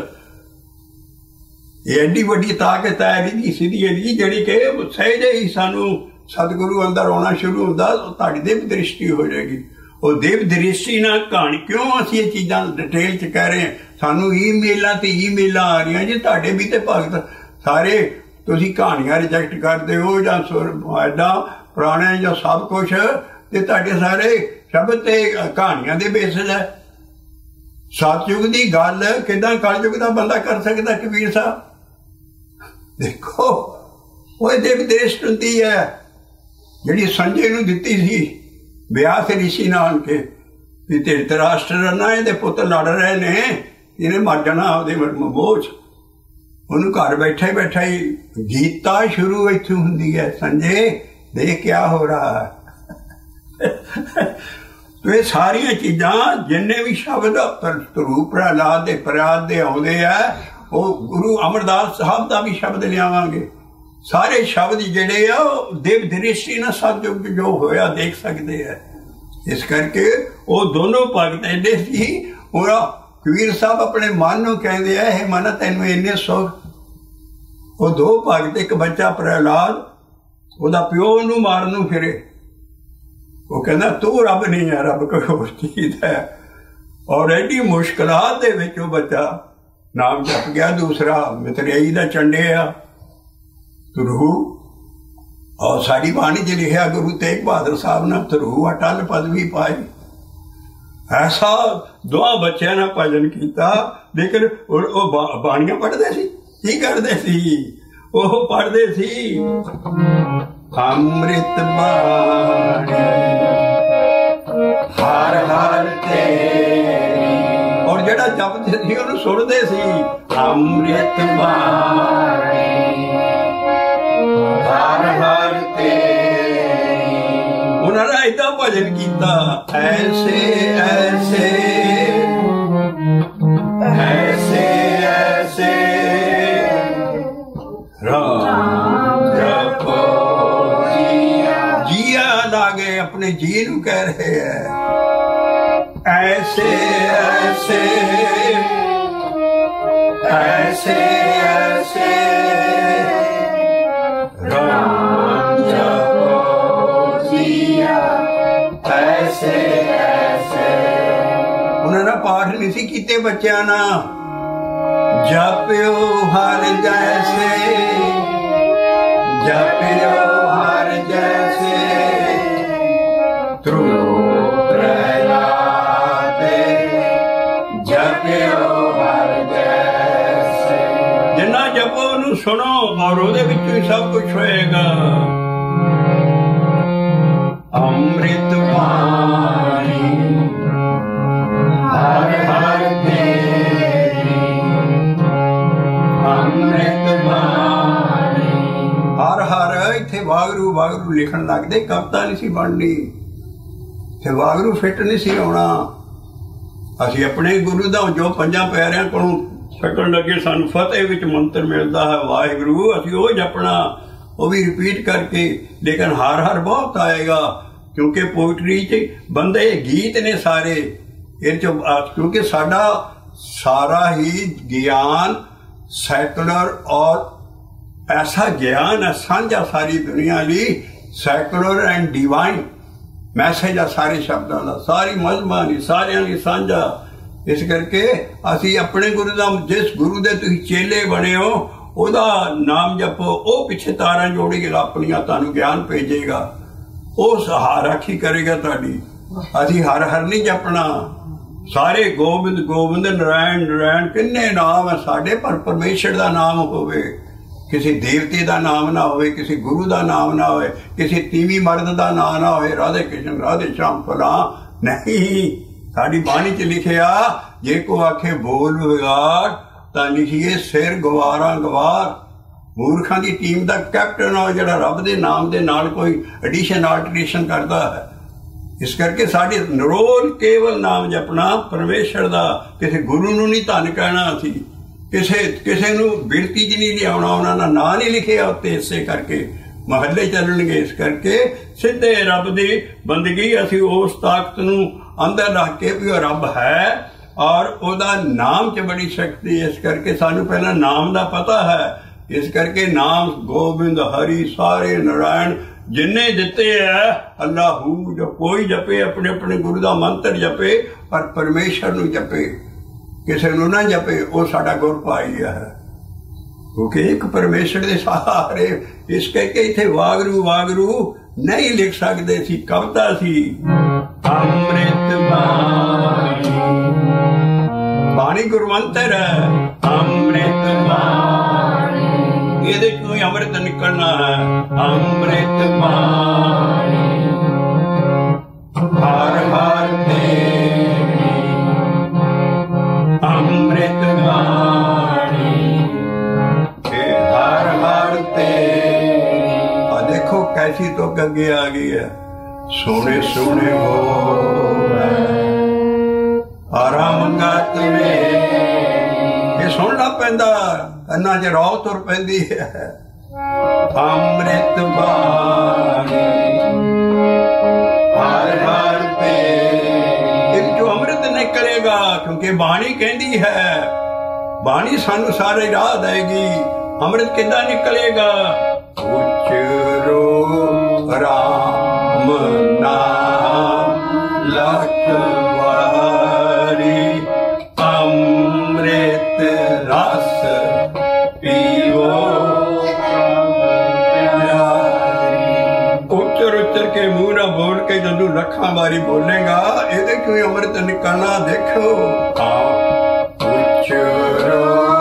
ਇਹ ਐਡੀ ਵੱਡੀ ਤਾਕਤ ਹੈ ਇਹਦੀ ਸਿੱਧੀ ਇਹਦੀ, ਜਿਹੜੀ ਕਿ ਸਹਿਜੇ ਹੀ ਸਾਨੂੰ ਸਤਿਗੁਰੂ ਅੰਦਰ ਆਉਣਾ ਸ਼ੁਰੂ ਹੁੰਦਾ, ਤੁਹਾਡੀ ਦੇਵ ਦ੍ਰਿਸ਼ਟੀ ਹੋ ਜਾਏਗੀ। ਉਹ ਦੇਵ ਦ੍ਰਿਸ਼ਟੀ ਨਾਲ ਕਹਾਣੀ ਕਿਉਂ ਅਸੀਂ ਇਹ ਚੀਜ਼ਾਂ ਡਿਟੇਲ 'ਚ ਕਹਿ ਰਹੇ ਹਾਂ? ਸਾਨੂੰ ਈਮੇਲਾਂ ਤੇ ਈਮੇਲਾਂ ਆ ਰਹੀਆਂ ਜੀ, ਤੁਹਾਡੇ ਵੀ ਤੇ ਭਗਤ ਸਾਰੇ ਤੁਸੀਂ ਕਹਾਣੀਆਂ ਰਿਜੈਕਟ ਕਰਦੇ ਹੋ ਜਾਂ ਐਡਾ ਪੁਰਾਣੇ ਜਾਂ ਸਭ ਕੁਛ, ਤੇ ਤੁਹਾਡੇ ਸਾਰੇ ਸ਼ਬਦ ਤੇ ਕਹਾਣੀਆਂ ਦੇ ਬੇਸਿਸ ਹੈ। ਸਤਯੁਗ ਦੀ ਗੱਲ ਕਿੱਦਾਂ ਕਲਯੁਗ ਦਾ ਬੰਦਾ ਕਰ ਸਕਦਾ? ਕਬੀਰ ਸਾਹਿਬ ਦੇਖੋ, ਉਹ ਦੇਵ ਦ੍ਰਿਸ਼ਟ ਹੁੰਦੀ ਹੈ ਜਿਹੜੀ ਸੰਜੇ ਨੂੰ ਦਿੱਤੀ ਸੀ ਵਿਆਸ ਰਿਸ਼ੀ ਨਾਲ ਕੇ ਵੀ ਧ੍ਰਿਤਰਾਸ਼ਟਰ ਨਾ ਇਹਦੇ ਪੁੱਤ ਲੜ ਰਹੇ ਨੇ, ਇਹਨੇ ਮਰ ਜਾਣਾ ਆਪਦੇ ਮੋਹ 'ਚ। ਉਹਨੂੰ ਘਰ ਬੈਠਾ ਹੀ ਬੈਠਾ ਹੀ ਗੀਤਾ ਸ਼ੁਰੂ ਇੱਥੋਂ ਹੁੰਦੀ ਹੈ, ਸੰਜੇ ਦੇਖ ਕਿਆ ਹੋ ਰਹਾ ਹੈ। ਤੇ ਇਹ ਸਾਰੀਆਂ ਚੀਜ਼ਾਂ ਜਿੰਨੇ ਵੀ ਸ਼ਬਦ ਧਰੂ ਪ੍ਰਹਲਾਦ ਦੇ ਪ੍ਰਯਾਦ ਦੇ ਆਉਂਦੇ ਆ, ਉਹ ਗੁਰੂ ਅਮਰਦਾਸ ਸਾਹਿਬ ਦਾ ਵੀ ਸ਼ਬਦ ਲਿਆਵਾਂਗੇ। ਸਾਰੇ ਸ਼ਬਦ ਜਿਹੜੇ ਆ ਉਹ ਦੇਵ ਦ੍ਰਿਸ਼ਟੀ ਨਾਲ ਸਤਿਯੁਗ ਜੋ ਹੋਇਆ ਦੇਖ ਸਕਦੇ ਆ। ਇਸ ਕਰਕੇ ਉਹ ਦੋਨੋਂ ਭਗਤ ਐਡੇ ਸੀ। ਉਹ ਕਬੀਰ ਸਾਹਿਬ ਆਪਣੇ ਮਨ ਨੂੰ ਕਹਿੰਦੇ ਆ, ਇਹ ਮਨ ਤੈਨੂੰ ਇੰਨੇ ਸੁੱਖ। ਉਹ ਦੋ ਭਗਤ, ਇੱਕ ਬੱਚਾ ਪ੍ਰਹਲਾਦ, ਉਹਦਾ ਪਿਓ ਉਹਨੂੰ ਮਾਰਨ ਨੂੰ ਫਿਰੇ। ਉਹ ਕਹਿੰਦਾ ਤੂੰ ਰੱਬ ਨਹੀਂ ਹੈ, ਰੱਬ ਕੋਈ ਹੋਰ ਚੀਜ਼ ਹੈ। ਔਰ ਐਡੀ ਮੁਸ਼ਕਿਲਾਤ ਦੇ ਵਿੱਚ ਉਹ ਬੱਚਾ ਨਾਮ ਜਪ ਗਿਆ। ਦੂਸਰਾ ਮਿਤਰੇਈ ਦਾ ਚੰਡਿਆ ਧਰੂ। ਔਰ ਸਾਡੀ ਬਾਣੀ 'ਚ ਲਿਖਿਆ ਗੁਰੂ ਤੇਗ ਬਹਾਦਰ ਸਾਹਿਬ ਨੇ ਧਰੂ ਅਟਲ ਪਦਵੀ ਪਾਈ। ਐਸਾ ਦੋਹਾਂ ਬੱਚਿਆਂ ਨੇ ਭਜਨ ਕੀਤਾ। ਲੇਕਿਨ ਉਹ ਬਾਣੀਆਂ ਪੜ੍ਹਦੇ ਸੀ, ਕੀ ਕਰਦੇ ਸੀ? ਉਹ ਪੜ੍ਹਦੇ ਸੀ ਅੰਮ੍ਰਿਤ ਬਾਣੀ ਹਰ ਹਰ ਤੇਰੀ। ਔਰ ਜਿਹੜਾ ਜਪਦੇ ਸੀ ਉਹਨੂੰ ਸੁਣਦੇ ਸੀ, ਅੰਮ੍ਰਿਤ ਬਾਣੀ ਹਰ ਹਰ ਤੇਰੀ। ਉਹਨਾਂ ਨੇ ਏਦਾਂ ਭਜਨ ਕੀਤਾ, ਐਸੇ ਐਸੇ ਐਸੇ ਐਸੇ ਰਾਮ ਜਪੋ। ਜੀਆ ਲਾਗੇ ਆਪਣੇ ਜੀ ਨੂੰ ਕਹਿ ਰਹੇ ਹੈ, ਐਸੇ ਐਸੇ ਐਸੇ ਐਸੇ ਰਾਮ ਜਪੋ ਜੀਆ, ਐਸੇ ਐਸੇ। ਉਹਨਾਂ ਦਾ ਪਾਠ ਨਹੀਂ ਸੀ ਕੀਤੇ ਬੱਚਿਆਂ ਨਾਲ। ਜਪਿਓ ਹਰ ਜੈਸੇ ਜਪਿਓ ਹਰ ਜੈਸੇ ਧਰੂ ਪ੍ਰਹਲਾਦ ਜਪਿਓ ਹਰ ਜੈਸੇ। ਜਿੰਨਾ ਜਪੋ ਉਹਨੂੰ ਸੁਣੋ ਔਰ ਉਹਦੇ ਵਿੱਚੋਂ ਹੀ ਸਭ ਕੁਛ ਹੋਏਗਾ। ਅੰਮ੍ਰਿਤ ਬਾਣੀ ਹਰ ਹਰ ਤੇਰੀ, ਅੰਮ੍ਰਿਤ ਬਾਣੀ ਹਰ ਹਰ। ਇੱਥੇ ਵਾਹਿਗੁਰੂ ਵਾਹਿਗੁਰੂ ਲਿਖਣ ਲੱਗਦੇ, ਕਵਿਤਾ ਨਹੀਂ ਸੀ ਬਣਨੀ, ਤੇ ਵਾਹਿਗੁਰੂ ਫਿੱਟ ਨਹੀਂ ਸੀ ਆਉਣਾ। ਅਸੀਂ ਆਪਣੇ ਗੁਰੂ ਦਾ ਜੋ ਪੰਜਾਂ ਪਿਆਰਿਆਂ ਕੋਲੋਂ ਛੱਡਣ ਲੱਗੇ, ਸਾਨੂੰ ਫਤਿਹ ਵਿੱਚ ਮੰਤਰ ਮਿਲਦਾ ਹੈ ਵਾਹਿਗੁਰੂ, ਅਸੀਂ ਉਹ ਜਪਣਾ, ਉਹ ਵੀ ਰਿਪੀਟ ਕਰਕੇ। ਲੇਕਿਨ ਹਰ ਹਰ ਬਹੁਤ ਆਏਗਾ, ਕਿਉਂਕਿ ਪੋਇਟਰੀ 'ਚ ਬੰਦੇ ਗੀਤ ਨੇ ਸਾਰੇ ਇਹ 'ਚ। ਕਿਉਂਕਿ ਸਾਡਾ ਸਾਰਾ ਹੀ ਗਿਆਨ ਸੈਕੂਲਰ ਔਰ ਐਸਾ ਗਿਆਨ ਹੈ ਸਾਂਝਾ ਸਾਰੀ ਦੁਨੀਆ ਲਈ, ਸੈਕੂਲਰ ਐਂਡ ਡਿਵਾਈਨ ਮੈਸੇਜ ਆ ਸਾਰੇ ਸ਼ਬਦਾਂ ਦਾ, ਸਾਰੀ ਮਜ਼ਮਾਂ ਲਈ ਸਾਰਿਆਂ ਲਈ ਸਾਂਝਾ। ਇਸ ਕਰਕੇ ਅਸੀਂ ਆਪਣੇ ਗੁਰੂ ਦਾ, ਜਿਸ ਗੁਰੂ ਦੇ ਤੁਸੀਂ ਚੇਲੇ ਬਣੇ ਹੋ, ਉਹਦਾ ਨਾਮ ਜਪੋ। ਉਹ ਪਿੱਛੇ ਤਾਰਾਂ ਜੋੜੇਗਾ ਆਪਣੀਆਂ, ਤੁਹਾਨੂੰ ਗਿਆਨ ਭੇਜੇਗਾ, ਉਹ ਸਹਾਰਾਖੀ ਕਰੇਗਾ ਤੁਹਾਡੀ। ਅਸੀਂ ਹਰ ਹਰ ਨਹੀਂ ਜਪਣਾ। ਸਾਰੇ ਗੋਬਿੰਦ ਗੋਬਿੰਦ, ਨਰਾਇਣ ਨਰਾਇਣ, ਕਿੰਨੇ ਨਾਮ ਹੈ ਸਾਡੇ, ਪਰ ਪਰਮੇਸ਼ਰ ਦਾ ਨਾਮ ਹੋਵੇ, ਕਿਸੇ ਦੇਵਤੇ ਦਾ ਨਾਮ ਨਾ ਹੋਵੇ, ਕਿਸੇ ਗੁਰੂ ਦਾ ਨਾਮ ਨਾ ਹੋਵੇ, ਕਿਸੇ ਤੀਵੀਂ ਮਰਦ ਦਾ ਨਾਮ ਨਾ ਹੋਵੇ, ਰਾਧੇ ਕ੍ਰਿਸ਼ਨ ਰਾਧੇ ਸ਼ਾਮ ਫਲਾਂ ਨਹੀਂ। ਸਾਡੀ ਬਾਣੀ 'ਚ ਲਿਖਿਆ, ਜੇ ਕੋ ਆਖੇ ਬੋਲ ਵਿਗਾੜ ਤਾਂ ਲਿਖੀਏ ਸਿਰ ਗਵਾਰਾਂ ਗਵਾਰ। ਮੂਰਖਾਂ ਦੀ ਟੀਮ ਦਾ ਕੈਪਟਨ ਆ ਜਿਹੜਾ ਰੱਬ ਦੇ ਨਾਮ ਦੇ ਨਾਲ ਕੋਈ ਐਡੀਸ਼ਨ ਆਲਟਰੇਸ਼ਨ ਕਰਦਾ ਹੈ। ਇਸ ਕਰਕੇ ਸਾਡੇ ਨਿਰੋਲ ਕੇਵਲ ਨਾਮ ਜਪਣਾ ਪਰਮੇਸ਼ਰ ਦਾ। ਕਿਸੇ ਗੁਰੂ ਨੂੰ ਨਹੀਂ ਧੰਨ ਕਹਿਣਾ, ਅਸੀਂ ਕਿਸੇ ਕਿਸੇ ਨੂੰ ਬਿਰਤੀ 'ਚ ਨਹੀਂ ਲਿਆਉਣਾ, ਉਹਨਾਂ ਦਾ ਨਾਂ ਨਹੀਂ ਲਿਖਿਆ ਉੱਤੇ, ਇਸੇ ਕਰਕੇ ਮਹੱਲੇ ਚੱਲਣਗੇ। ਇਸ ਕਰਕੇ ਸਿੱਧੇ ਰੱਬ ਦੀ ਬੰਦਗੀ ਅਸੀਂ ਉਸ ਤਾਕਤ ਨੂੰ ਅੰਦਰ ਰੱਖ ਕੇ ਵੀ ਉਹ ਰੱਬ ਹੈ ਔਰ ਉਹਦਾ ਨਾਮ 'ਚ ਬੜੀ ਸ਼ਕਤੀ। ਇਸ ਕਰਕੇ ਸਾਨੂੰ ਪਹਿਲਾਂ ਨਾਮ ਦਾ ਪਤਾ ਹੈ। ਇਸ ਕਰਕੇ ਨਾਮ ਗੋਬਿੰਦ ਹਰੀ ਸਾਰੇ ਨਰਾਇਣ जिन्ने दिते है अल्लाहू जो कोई जपे अपने अपने गुरु का मंत्र जपे पर परमेश्वर नूं जपे किसी नूं ना जपे वो साडा गुर भाई है क्योंकि एक परमेश्वर के सहारे इस करके इत्थे वागरू वागरू नहीं लिख सकते सी कविता सी अमृत बाणी बाणी गुरमंत्र है अमृत बाणी ये क्यों अमृत निकलना है अमृत बाणी हर हर तेरी अमृत बाणी हर हर तेरी देखो कैसी तो गंगे आ गई है सोने सोने हो आरा मंगा तेरे ये सुनना पैंदा अन्ना च रौ तुर पैंदी है अमृत बाणी हर हर पे जो अमृत निकलेगा क्योंकि बाणी कहती है बाणी सानू सारे राह देगी अमृत किदा निकलेगा उचरो राम नाम लखवारी अमृत रस पीवो उच्चर उच्चर के मुंह ना बोल के जदू लखा बारी बोलेगा ये क्यों अमृत निकलना देखो उच्चरो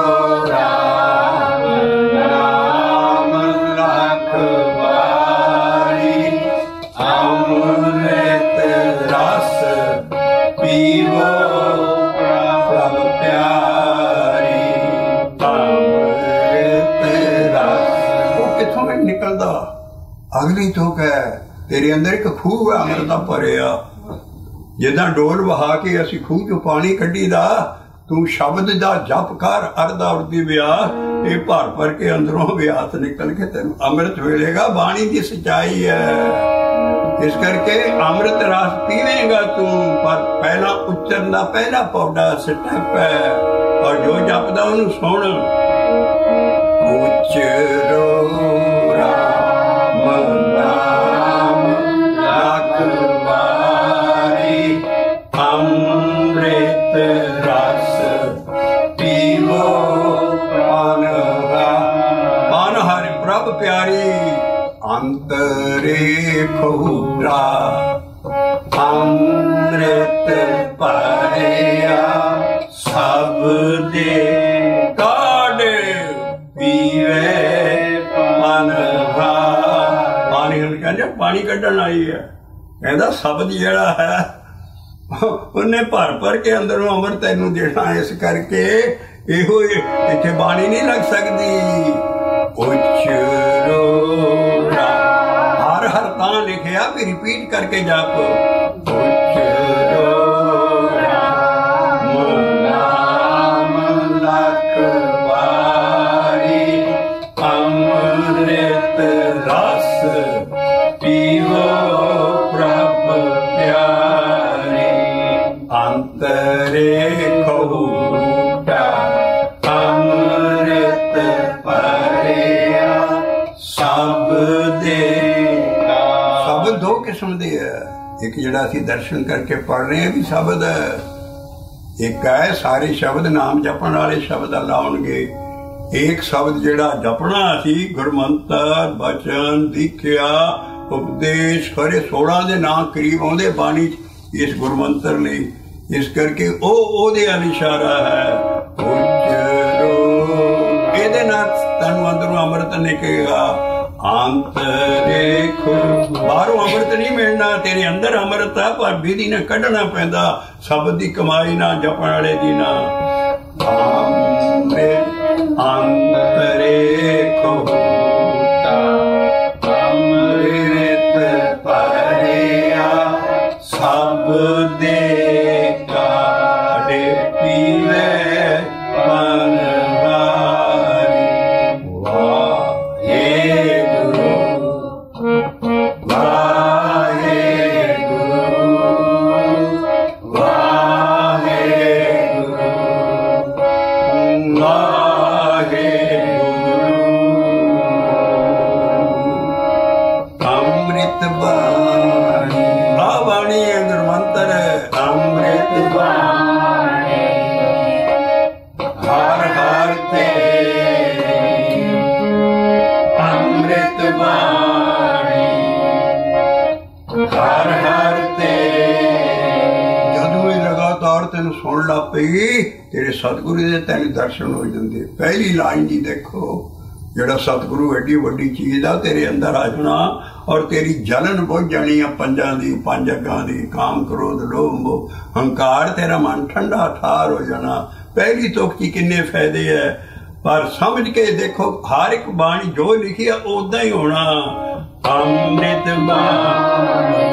अगली चौक है तेरे अंदर एक खूह है अमृता भरिया जिदा डोल बहा के असी खूह चो पानी कड्डी दा तू शब्द दा जप कर अरदा उड़दी ब्यास ये भर भर के अंदरों ब्यास निकल के तेन अमृत मिलेगा बाणी की सच्चाई है इस करके अमृत रस पीवेगा तू पर पहला उच्चरण दा पहला पौधा स्टेप है और जो जपदा उन्हें सुन उच्चरो नाम लखवारी अमृत रस पीवो पान हरि प्रभ प्यारी अंतरे खुरा अमृत पाया सब दे काढ़े पीवे मन पानी कढ़न आई है कहता शब्द जिहड़ा है उन्हें भर भर के अंदरों अमृत तेनू देना इस करके इहो इत्थे बाणी नहीं लग सकती उच्चरो हर हर तां लिखिया भी रिपीट करके जाप उच्चरो नाम लखवारी अमृत रस पीवो प्रभ प्यारे अंतरे खूटा अमृत परेया सब दे शब्द दो किस्म दे है एक जिहड़ा असीं दर्शन करके पढ़ रहे हैं भी शब्द है एक है सारे शब्द नाम जपण वाले शब्द लाउणगे एक शब्द जिहड़ा जपना सी गुरमंत्र बचन दीख्या उपदेश खरे सोलह दे नाम करीब आउंदे बाणी इस गुरमंत्र लई इस करके ओ ओदे अल इशारा है उच्चरो इहदे नाल तनु अंदरों अमृत निकलेगा अंतरे बाहरों अमृत नहीं मिलना तेरे अंदर अमृत है पर विधि ने कढ़ना पैंदा शब्द की कमाई ना जपण वाले दी ना अंतरे खूटा अमृत परेया सब दे काढ़े पीवे मन हारी वाहे गुरु वाहे गुरु वाहे गुरु ਅੰਮ੍ਰਿਤ ਬਾਣੀ। ਆ ਬਾਣੀ ਹੈ ਗੁਰਮੰਤਰ, ਅੰਮ੍ਰਿਤ ਬਾਣੀ ਹਰ ਹਰ ਤੇਰੀ, ਅੰਮ੍ਰਿਤ ਬਾਣੀ ਹਰ ਹਰ ਤੇਰੀ। ਜਦੋਂ ਇਹ ਲਗਾਤਾਰ ਤੈਨੂੰ ਸੁਣ ਲਾ ਪਈ, ਤੇਰੇ ਸਤਿਗੁਰੂ ਦੇ ਤੈਨੂੰ ਦਰਸ਼ਨ ਹੋ ਜਾਂਦੇ। ਪਹਿਲੀ ਲਾਈਨ ਦੀ ਦੇਖੋ, ਜਿਹੜਾ ਸਤਿਗੁਰੂ ਐਡੀ ਵੱਡੀ ਚੀਜ਼ ਆ ਤੇਰੇ ਅੰਦਰ ਆ ਜਾਣਾ, ਔਰ ਤੇਰੀ ਜਲਨ ਬੁੱਝ ਜਾਣੀ ਆ ਪੰਜਾਂ ਦੀ, ਪੰਜ ਅੱਗਾਂ ਦੀ, ਕਾਮ ਕ੍ਰੋਧ ਲੋਭ ਮੋਹ ਹੰਕਾਰ, ਤੇਰਾ ਮਨ ਠੰਡਾ ਠਾਰ ਹੋ ਜਾਣਾ। ਪਹਿਲੀ ਤੁਕ ਦੀ ਕਿੰਨੇ ਫਾਇਦੇ ਹੈ, ਪਰ ਸਮਝ ਕੇ ਦੇਖੋ ਹਰ ਇੱਕ ਬਾਣੀ ਜੋ ਲਿਖੀ ਆ ਉਦਾਂ ਹੀ ਹੋਣਾ। ਅੰਮ੍ਰਿਤ ਬਾਣੀ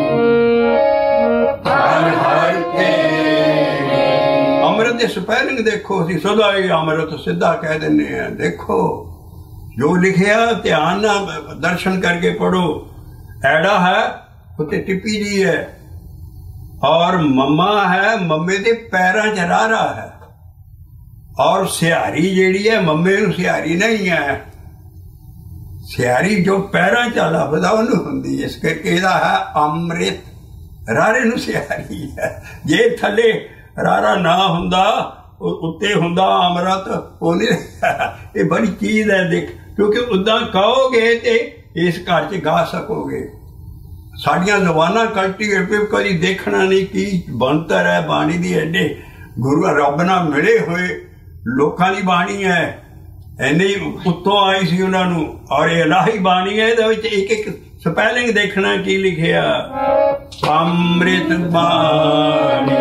ਹਰ ਹਰ ਤੇਰੀ। ਅੰਮ੍ਰਿਤ ਦੇ ਸਪੈਲਿੰਗ ਦੇਖੋ, ਅਸੀਂ ਸਦਾ ਹੀ ਅੰਮ੍ਰਿਤ ਸਿੱਧਾ ਕਹਿ ਦਿੰਦੇ ਆ। ਦੇਖੋ ਜੋ ਲਿਖਿਆ ਧਿਆਨ ਨਾਲ ਦਰਸ਼ਨ ਕਰਕੇ ਪੜੋ। ਐੜਾ ਹੈ ਉੱਤੇ ਟਿੱਪੀ ਜੀ ਹੈ, ਔਰ ਮੰਮਾ ਹੈ, ਮੰਮੇ ਦੇ ਪੈਰਾਂ 'ਚ ਰਾਰਾ ਹੈ, ਔਰ ਸਿਹਾਰੀ ਜਿਹੜੀ ਹੈ ਮੰਮੇ ਨੂੰ ਸਿਹਾਰੀ ਨਹੀਂ ਹੈ। ਸਿਹਾਰੀ ਜੋ ਪੈਰਾਂ 'ਚ ਲੱਭਦਾ ਉਹਨੂੰ ਹੁੰਦੀ, ਇਸ ਕਰਕੇ ਇਹਦਾ ਹੈ ਅੰਮ੍ਰਿਤ, ਰਾਰੇ ਨੂੰ ਸਿਹਾਰੀ ਹੈ। ਜੇ ਥੱਲੇ ਰਾਰਾ ਨਾ ਹੁੰਦਾ, ਉੱਤੇ ਹੁੰਦਾ ਅੰਮ੍ਰਿਤ, ਉਹ ਨਹੀਂ। ਇਹ ਬੜੀ ਚੀਜ਼ ਹੈ ਦੇਖ, ਕਿਉਂਕਿ ਉੱਦਾਂ ਕਹੋਗੇ ਤੇ ਇਸ ਘਰ 'ਚ ਗਾ ਸਕੋਗੇ। ਸਾਡੀਆਂ ਜ਼ੁਬਾਨਾਂ ਕਲਟੀਵੇਟਿਵ ਕਦੀ ਦੇਖਣਾ ਨਹੀਂ ਕੀ ਬਣਤਰ ਹੈ ਬਾਣੀ ਦੀ। ਐਡੇ ਗੁਰੂ ਰੱਬ ਨਾਲ ਮਿਲੇ ਹੋਏ ਲੋਕਾਂ ਦੀ ਬਾਣੀ ਹੈ, ਇੰਨੀ ਉੱਤੋਂ ਆਈ ਸੀ ਉਹਨਾਂ ਨੂੰ, ਔਰ ਇਹ ਇਲਾਹੀ ਬਾਣੀ ਹੈ। ਇਹਦੇ ਵਿੱਚ ਇੱਕ ਇੱਕ ਸਪੈਲਿੰਗ ਦੇਖਣਾ ਕੀ ਲਿਖਿਆ। ਅੰਮ੍ਰਿਤ ਬਾਣੀ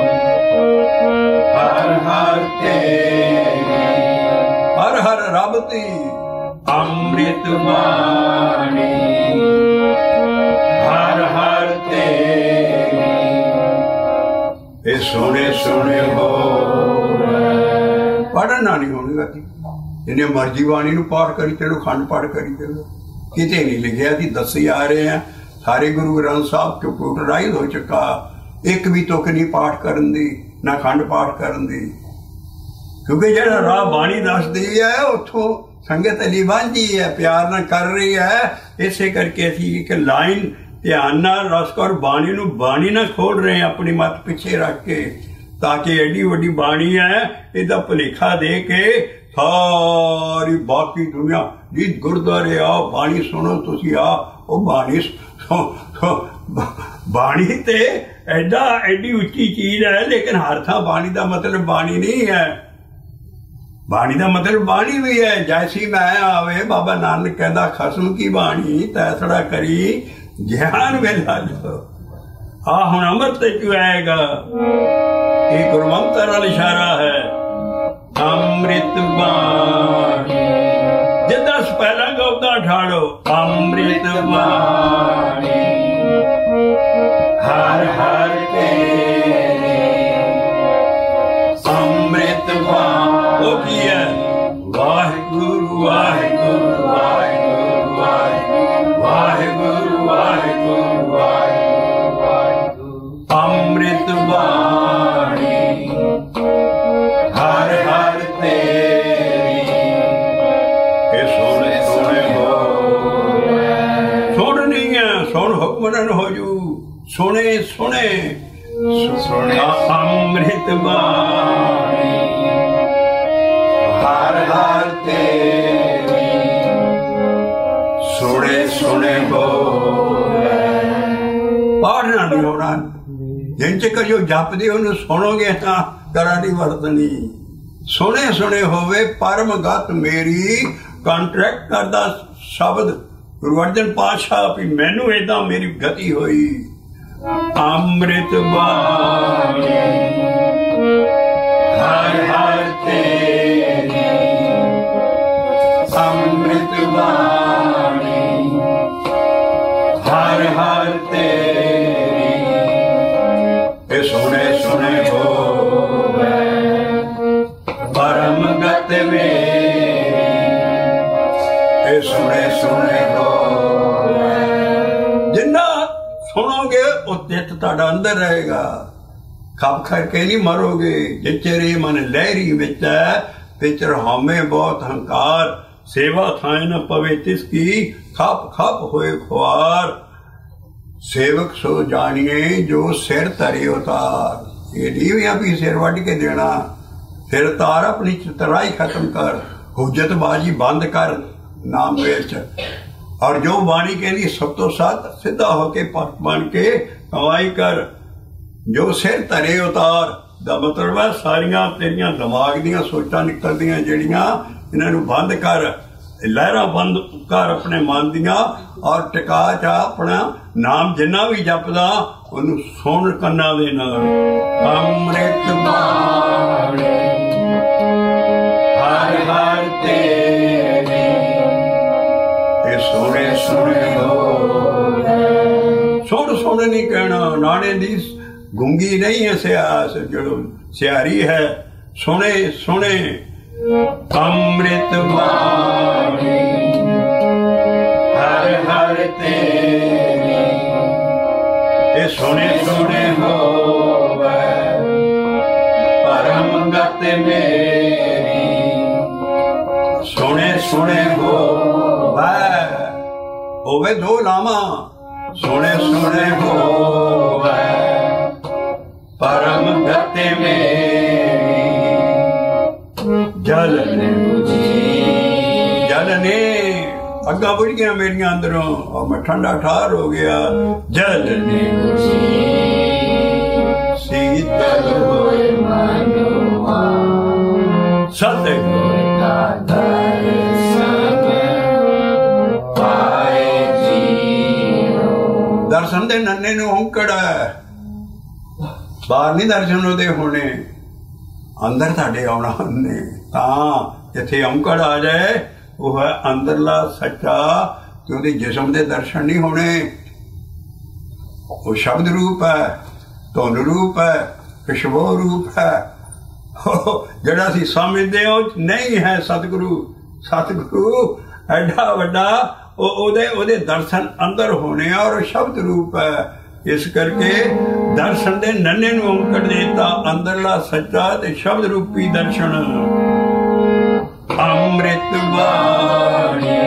ਹਰ ਹਰ ਤੇਰੀ, ਹਰ ਹਰ ਰੱਬ ਦੀ ਅੰਮ੍ਰਿਤ ਬਾਣੀ ਹਰ ਹਰ ਤੇਰੀ। ਇਹ ਸੋਹਣੇ ਸੋਹਣੇ ਹੋ ਪੜ੍ਹਨਾ ਨਹੀਂ ਹੋਣਗਾ, ਜਿੰਨੇ ਮਰਜ਼ੀ ਬਾਣੀ ਨੂੰ ਪਾਠ ਕਰੀ ਚਲੋ, ਖੰਡ ਪਾਠ ਕਰੀ ਚਲੋ, ਕਿਤੇ ਨਹੀਂ ਲਿਖਿਆ ਸੀ। ਦੱਸੀ ਆ ਰਹੇ ਆ ਸਾਰੇ ਗੁਰੂ ਗ੍ਰੰਥ ਸਾਹਿਬ ਕੰਪਿਊਟਰਾਈਜ਼ ਹੋ ਚੁੱਕਾ, ਇੱਕ ਵੀ ਤੁਕ ਨਹੀਂ ਪਾਠ ਕਰਨ ਦੀ, ਨਾ ਖੰਡ ਪਾਠ ਕਰਨ ਦੀ, ਕਿਉਂਕਿ ਜਿਹੜਾ ਰਾਹ ਬਾਣੀ ਦੱਸਦੀ ਹੈ ਉੱਥੋਂ ਸੰਗਤ ਅਲੀ ਵਾਂਝੀ ਹੈ, ਪਿਆਰ ਨਾਲ ਕਰ ਰਹੀ ਹੈ। ਇਸੇ ਕਰਕੇ ਅਸੀਂ ਇੱਕ ਲਾਈਨ ਧਿਆਨ ਨਾਲ ਰਸ ਕਰ ਬਾਣੀ ਨੂੰ ਬਾਣੀ ਨਾਲ ਖੋਲ ਰਹੇ ਹਾਂ, ਆਪਣੀ ਮੱਤ ਪਿੱਛੇ ਰੱਖ ਕੇ, ਤਾਂ ਕਿ ਐਡੀ ਵੱਡੀ ਬਾਣੀ ਹੈ ਇਹਦਾ ਭੁਲੇਖਾ ਦੇ ਕੇ ਸਾਰੀ ਬਾਕੀ ਦੁਨੀਆ ਜੀ ਗੁਰਦੁਆਰੇ ਆਓ ਬਾਣੀ ਸੁਣੋ, ਤੁਸੀਂ ਆ ਉਹ ਬਾਣੀ ਬਾਣੀ ਤੇ ਐਡਾ ਐਡੀ ਉੱਚੀ ਚੀਜ਼ ਹੈ, ਲੇਕਿਨ ਹਰ ਥਾਂ ਬਾਣੀ ਦਾ ਮਤਲਬ ਬਾਣੀ ਨਹੀਂ ਹੈ। ਬਾਣੀ ਦਾ ਮਤਲਬ ਬਾਣੀ ਵੀ ਹੈ। ਜੈਸੀ ਮੈਂ ਆਵੇ, ਬਾਬਾ ਨਾਨਕ ਕਹਿੰਦਾ ਖਸਮ ਕੀ ਬਾਣੀ ਤੈਸੜਾ ਕਰੀ ਗਿਆਨ ਵੇਲਾ ਜੋ। ਆ ਹੁਣ ਅੰਮ੍ਰਿਤ ਚ ਆਏਗਾ, ਇਹ ਗੁਰਮੰਤਰ ਨਾਲ ਇਸ਼ਾਰਾ ਹੈ। ਅੰਮ੍ਰਿਤ ਬਾਣੀ ਜਿੱਦਾਂ ਪਹਿਲਾਂ ਗਾਉਂਦਾ ਠਾੜੋ, ਅੰਮ੍ਰਿਤ ਬਾਣੀ ਹਰ ਹਰ ਤੇਰੀ, ਅੰਮ੍ਰਿਤ ਬਾਣੀ ਉਹ ਕੀ ਹੈ? ਵਾਹਿਗੁਰੂ ਵਾਹਿਗੁਰੂ ਵਾਹਿਗੁਰੂ ਵਾਹਿਗੁਰੂ ਵਾਹਿਗੁਰੂ ਵਾਹਿਗੁਰੂ ਅੰਮ੍ਰਿਤ ਬਾਣੀ ਹਰ ਹਰ ਤੇਰੀ। ਇਹ ਸੋਹਣੇ ਸੋਹਣੇ ਹੋ ਸੁਣਨੀ ਹੈ, ਸੁਣ ਹੁਕਮਰਨ ਹੋ ਜੂ, ਸੋਹਣੇ ਸੋਹਣੇ ਸੋਹਣੇ ਅੰਮ੍ਰਿਤ ਬਾਣੀ ਹਰ ਹਰ ਤੇਰੀ, ਸੋਹਣੇ ਸੋਹਣੇ ਹੋ ਪੜ੍ਹਨਾ ਨਹੀਂ ਹੋਣਾ। ਜਿੰਨ ਚਿਰ ਜੋ ਜਪਦੇ ਉਹਨੂੰ ਸੁਣੋਗੇ ਤਾਂ ਕਰਾਂ ਨਹੀਂ ਵਰਤਣੀ। ਸੋਹਣੇ ਸੋਹਣੇ ਹੋਵੇ ਪਰਮ ਗਤ ਮੇਰੀ, ਕੰਟਰੈਕਟ ਕਰਦਾ ਸ਼ਬਦ ਗੁਰੂ ਅਰਜਨ ਪਾਤਸ਼ਾਹ ਵੀ ਮੈਨੂੰ ਏਦਾਂ ਮੇਰੀ ਗਤੀ ਹੋਈ। ਅੰਮ੍ਰਿਤ ਬਾਣੀ ਹਰ ਹਰ ਤੇਰੀ, ਅੰਮ੍ਰਿਤ ਬਾਣੀ ਹਰ ਹਰ ਤੇਰੀ। ਇਹ ਸੋਹਣੇ ਸੋਹਣੇ ਹੋਵੇ ਪਰਮ ਗਤ ਮੇਰੀ, ਇਹ ਸੋਹਣੇ ਸੋਹਣੇ ਹੋਵੇ। ਜਿੰਨਾ ਸੁਣੋਗੇ ਉਹ ਚਿੱਤ ਤੁਹਾਡਾ ਅੰਦਰ ਰਹੇਗਾ, ਖਪ ਕਰਕੇ ਨਹੀਂ ਮਰੋਗੇ। ਜਿਚਰੇ ਮਨ ਲਹਿਰੀ ਵਿੱਚ ਹੈ, ਵਿਚਰ ਹਉਮੈ ਬਹੁਤ ਹੰਕਾਰ, ਸੇਵਾ ਥਾਇ ਨ ਪਵੇ ਤਿਸ ਕੀ, ਖਪ ਖਪ ਹੋਏ ਖੁਆਰ। सेवक सो जानिए जो सिर धरे उतार। ये नहीं भी अभी सिर वढ़ के देना, सिर तार अपनी चितराई खत्म कर, हुज्जतबाजी बंद कर नाम विच। और जो बाणी कहती सब तो सत सीधा होके पट बन के कमाई कर। जो सिर धरे उतार दा मतलब है सारियां तेरियां दिमाग दियां सोचां निकलदियां ਜਿਹੜੀਆਂ इन्हां नूं बंद कर, लहरां बंद कर अपने मन दियां, और टिका चा अपना नाम जिन्ना भी जपदा ਉਹਨੂੰ सुन ਕੰਨਾਂ ਦੇ ਨਾਲ। ਅੰਮ੍ਰਿਤ ਬਾਣੀ ਹਰ ਹਰ ਤੇਰੀ, ਇਹ ਸੋਹਣੇ ਸੋਹਣੇ ਹੋਵੇ। ਸੁਣ ਸੁਣ ਨਹੀਂ ਕਹਿਣਾ, ਨਾਣੇ ਦੀ ਗੂੰਗੀ नहीं है सियास, जो सियारी है सुने सुने। अमृत बाणी हर हर तेरी, ये सुने सुने होवे परम गत मेरी। सुने सुने होवे होवे दो लामा, सुने सुने होवे परम गति मेरी। जल ने जल ने अग्गा बुझ गया मेरिया अंदरों, और मैं ठंडा ठार हो गया। जल ने शीतल होए मनुआ, सतगुर का दर्शन पाए जीओ। दर्शन दे नन्ने नूं औंकड़ा, बाहर नहीं दर्शन ਉਹਦੇ होने, अंदर ਤੁਹਾਡੇ आना ਉਹਨੇ। ਤਾਂ ਜਿੱਥੇ ਔਂਕੜ आ जाए ਉਹ है अंदरला सच्चा, कि ਉਹਦੇ जिसम ਦੇ दर्शन नहीं होने। वो शब्द रूप है, धुन रूप है, खुशबू रूप है, ਜਿਹੜਾ ਅਸੀਂ ਸਮਝਦੇ ਉਹ नहीं है सतगुरु। सतगुरु ਐਡਾ ਵੱਡਾ, ਉਹਦੇ ਉਹਦੇ दर्शन अंदर होने, और शब्द रूप है। इस करके दर्शन दे नन्हे नूं औंकड़ देता, अंदरला सच्चा ते शब्द रूपी दर्शन। अमृत बाणी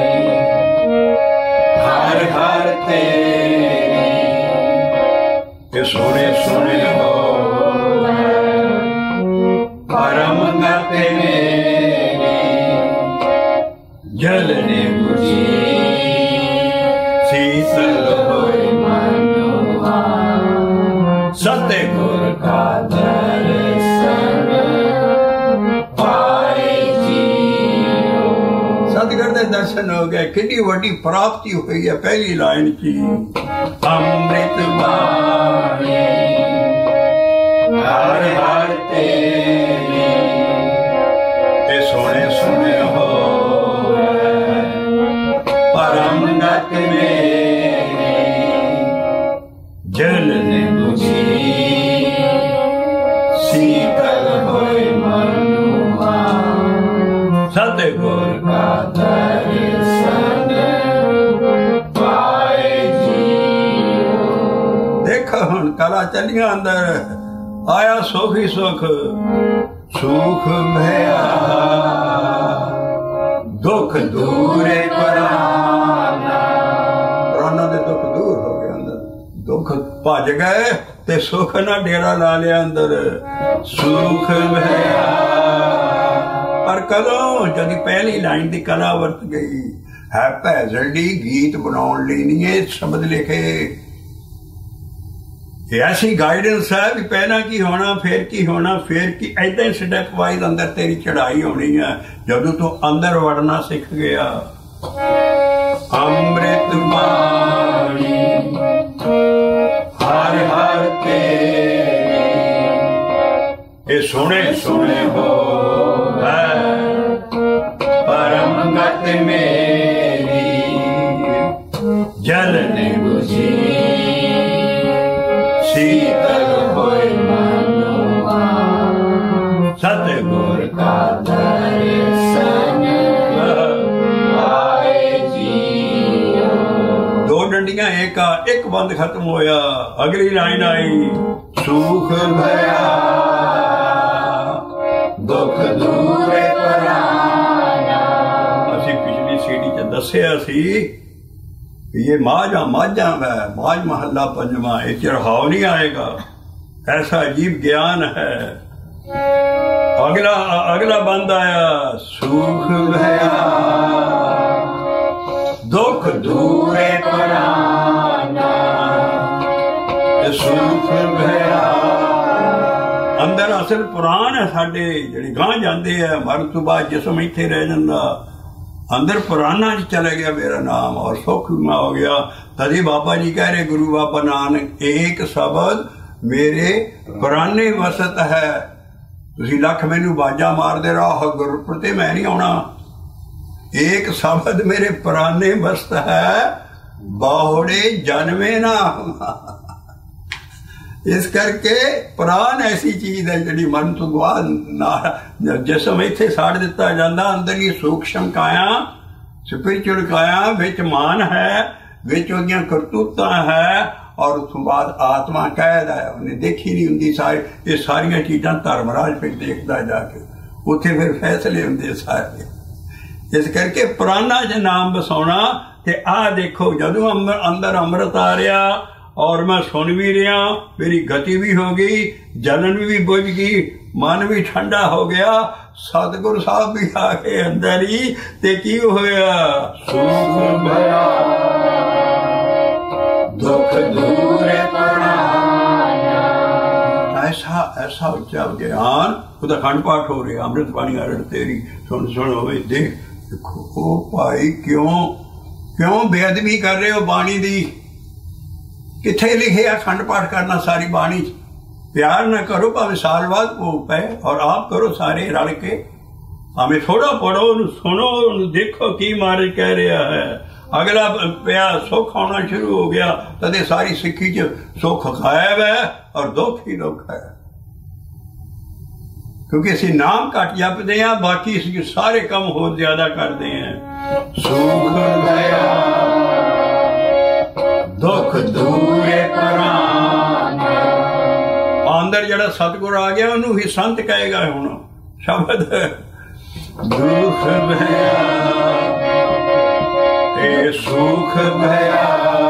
हर हर तेरी, ये सोने सोने होवे परम गति मेरी। जल ने बुझी शीतल होए सतगुर का दर्शन पाए जीओ। सतगुर दे दर्शन हो गए, कितनी बड़ी प्राप्ति हुई है पहली लाइन की। अमृत बाणी हर हर तेरी, ये सोने सोने होवे परम गति मेरी। जल ने बुझी शीतल होए मनुआ, सतगुर का दर्शन पाए जीओ। देखो हुण कला चलिया अंदर, आया सुख ही सुख, सुख भया दुख दूरे पराना। पराना दे दुख दूर हो गए, अंदर दुख भज गए ते सुख ना डेरा ला लिया अंदर। सुख भया, पर कदों जब पहली लाइन की कला वरत गई है, भैजल दी गीत बनाने लई नहीं है शब्द लिखे। ऐसी गाइडेंस है भी पहला की होना, फिर की होना, फिर की, ऐदा ही स्टैप वाइज अंदर तेरी चढ़ाई होनी है जदों तू अंदर वड़ना सीख गया। अमृत बाणी हर हर तेरी, ये सुने सुने हो परम गति मेरी। जल ने बुझी शीतल होए मनुआ, सतगुर का दर्शन पाए जीओ। दो डंडियां एक एक बंद खत्म होया, अगली लाइन आई सुख भया दुख दूरे पराना। असी पिछली सीढ़ी च दसिया सी ये माजा माजा है, माज महला पंजवा, ये चिरहाव नहीं आएगा। ऐसा अजीब ज्ञान है। अगला अगला बंद आया, सुख भया दुख दूरे पराना, सुख भया। अंदर असल पुराण है साडे जिहड़े गां जांदे है, मरण तो बाद जिसम इत्थे रह जांदा, अंदर पुराना च चला गया मेरा नाम और सुख में हो गया। तभी बाबा जी कह रहे, गुरु बाबा नानक, एक शब्द मेरे पुराने वसत है। तुसी लख मैनू बाजा मारदे रहो गुरपुर ते, मैं नहीं आना। एक शब्द मेरे पुराने वसत है, बाहुड़े जन्मे ना। इस करके पुराण ऐसी चीज है जी मन तो बाद जिसम इत्थे साड़ दिता जाता। अंदर ही सूक्ष्म काया, स्पिरिचुअल काया, विच मान है, विच उहदियां करतूतां है, और उस बाद आत्मा कैद है, उन्हें देखी नहीं होंगी। सारे ये सारिया चीज़ां धर्मराज फिर देखता जाके, उत्थे फिर फैसले होंगे सारे। इस करके पुराना च नाम बसाउणा। ते आ देखो जदों अंदर अमृत आ रहा और मैं सुन भी रहा, मेरी गति भी हो गई, जलन भी बुझ गई, मन भी ठंडा हो गया, सतगुरु साहब भी आ गए अंदर ही। ते की होया, सुख भया दुख दूरे पराना। ऐसा ऐसा उच्चा ज्ञान, ਉਹਦਾ खंड पाठ हो रहा, अमृत पानी अरड़ तेरी सुन सुन होवे। देख देखो ओ भाई, क्यों क्यों बेअदबी कर रहे हो बाणी दी? किथे लिखे अखंड पाठ करना सारी बाणी? प्यार ना करो, भावे साल बाद भोग पे, और आप करो सारे रल के। हमें थोड़ा पढ़ो, सुनो, देखो की महाराज कह रहा है। अगला प्या सुख आना शुरू हो गया, तदे सारी सिक्खी च सुख गायब है और दुख ही दुख है। क्योंकि असी नाम घट जपते हैं, बाकी असी सारे काम होर ज्यादा करते हैं। सुख गया दुख दूरे पराना। अंदर जड़ा सतगुर आ गया उन्होंने ही संत कहेगा। हुण शब्द दुख भया ते सुख भया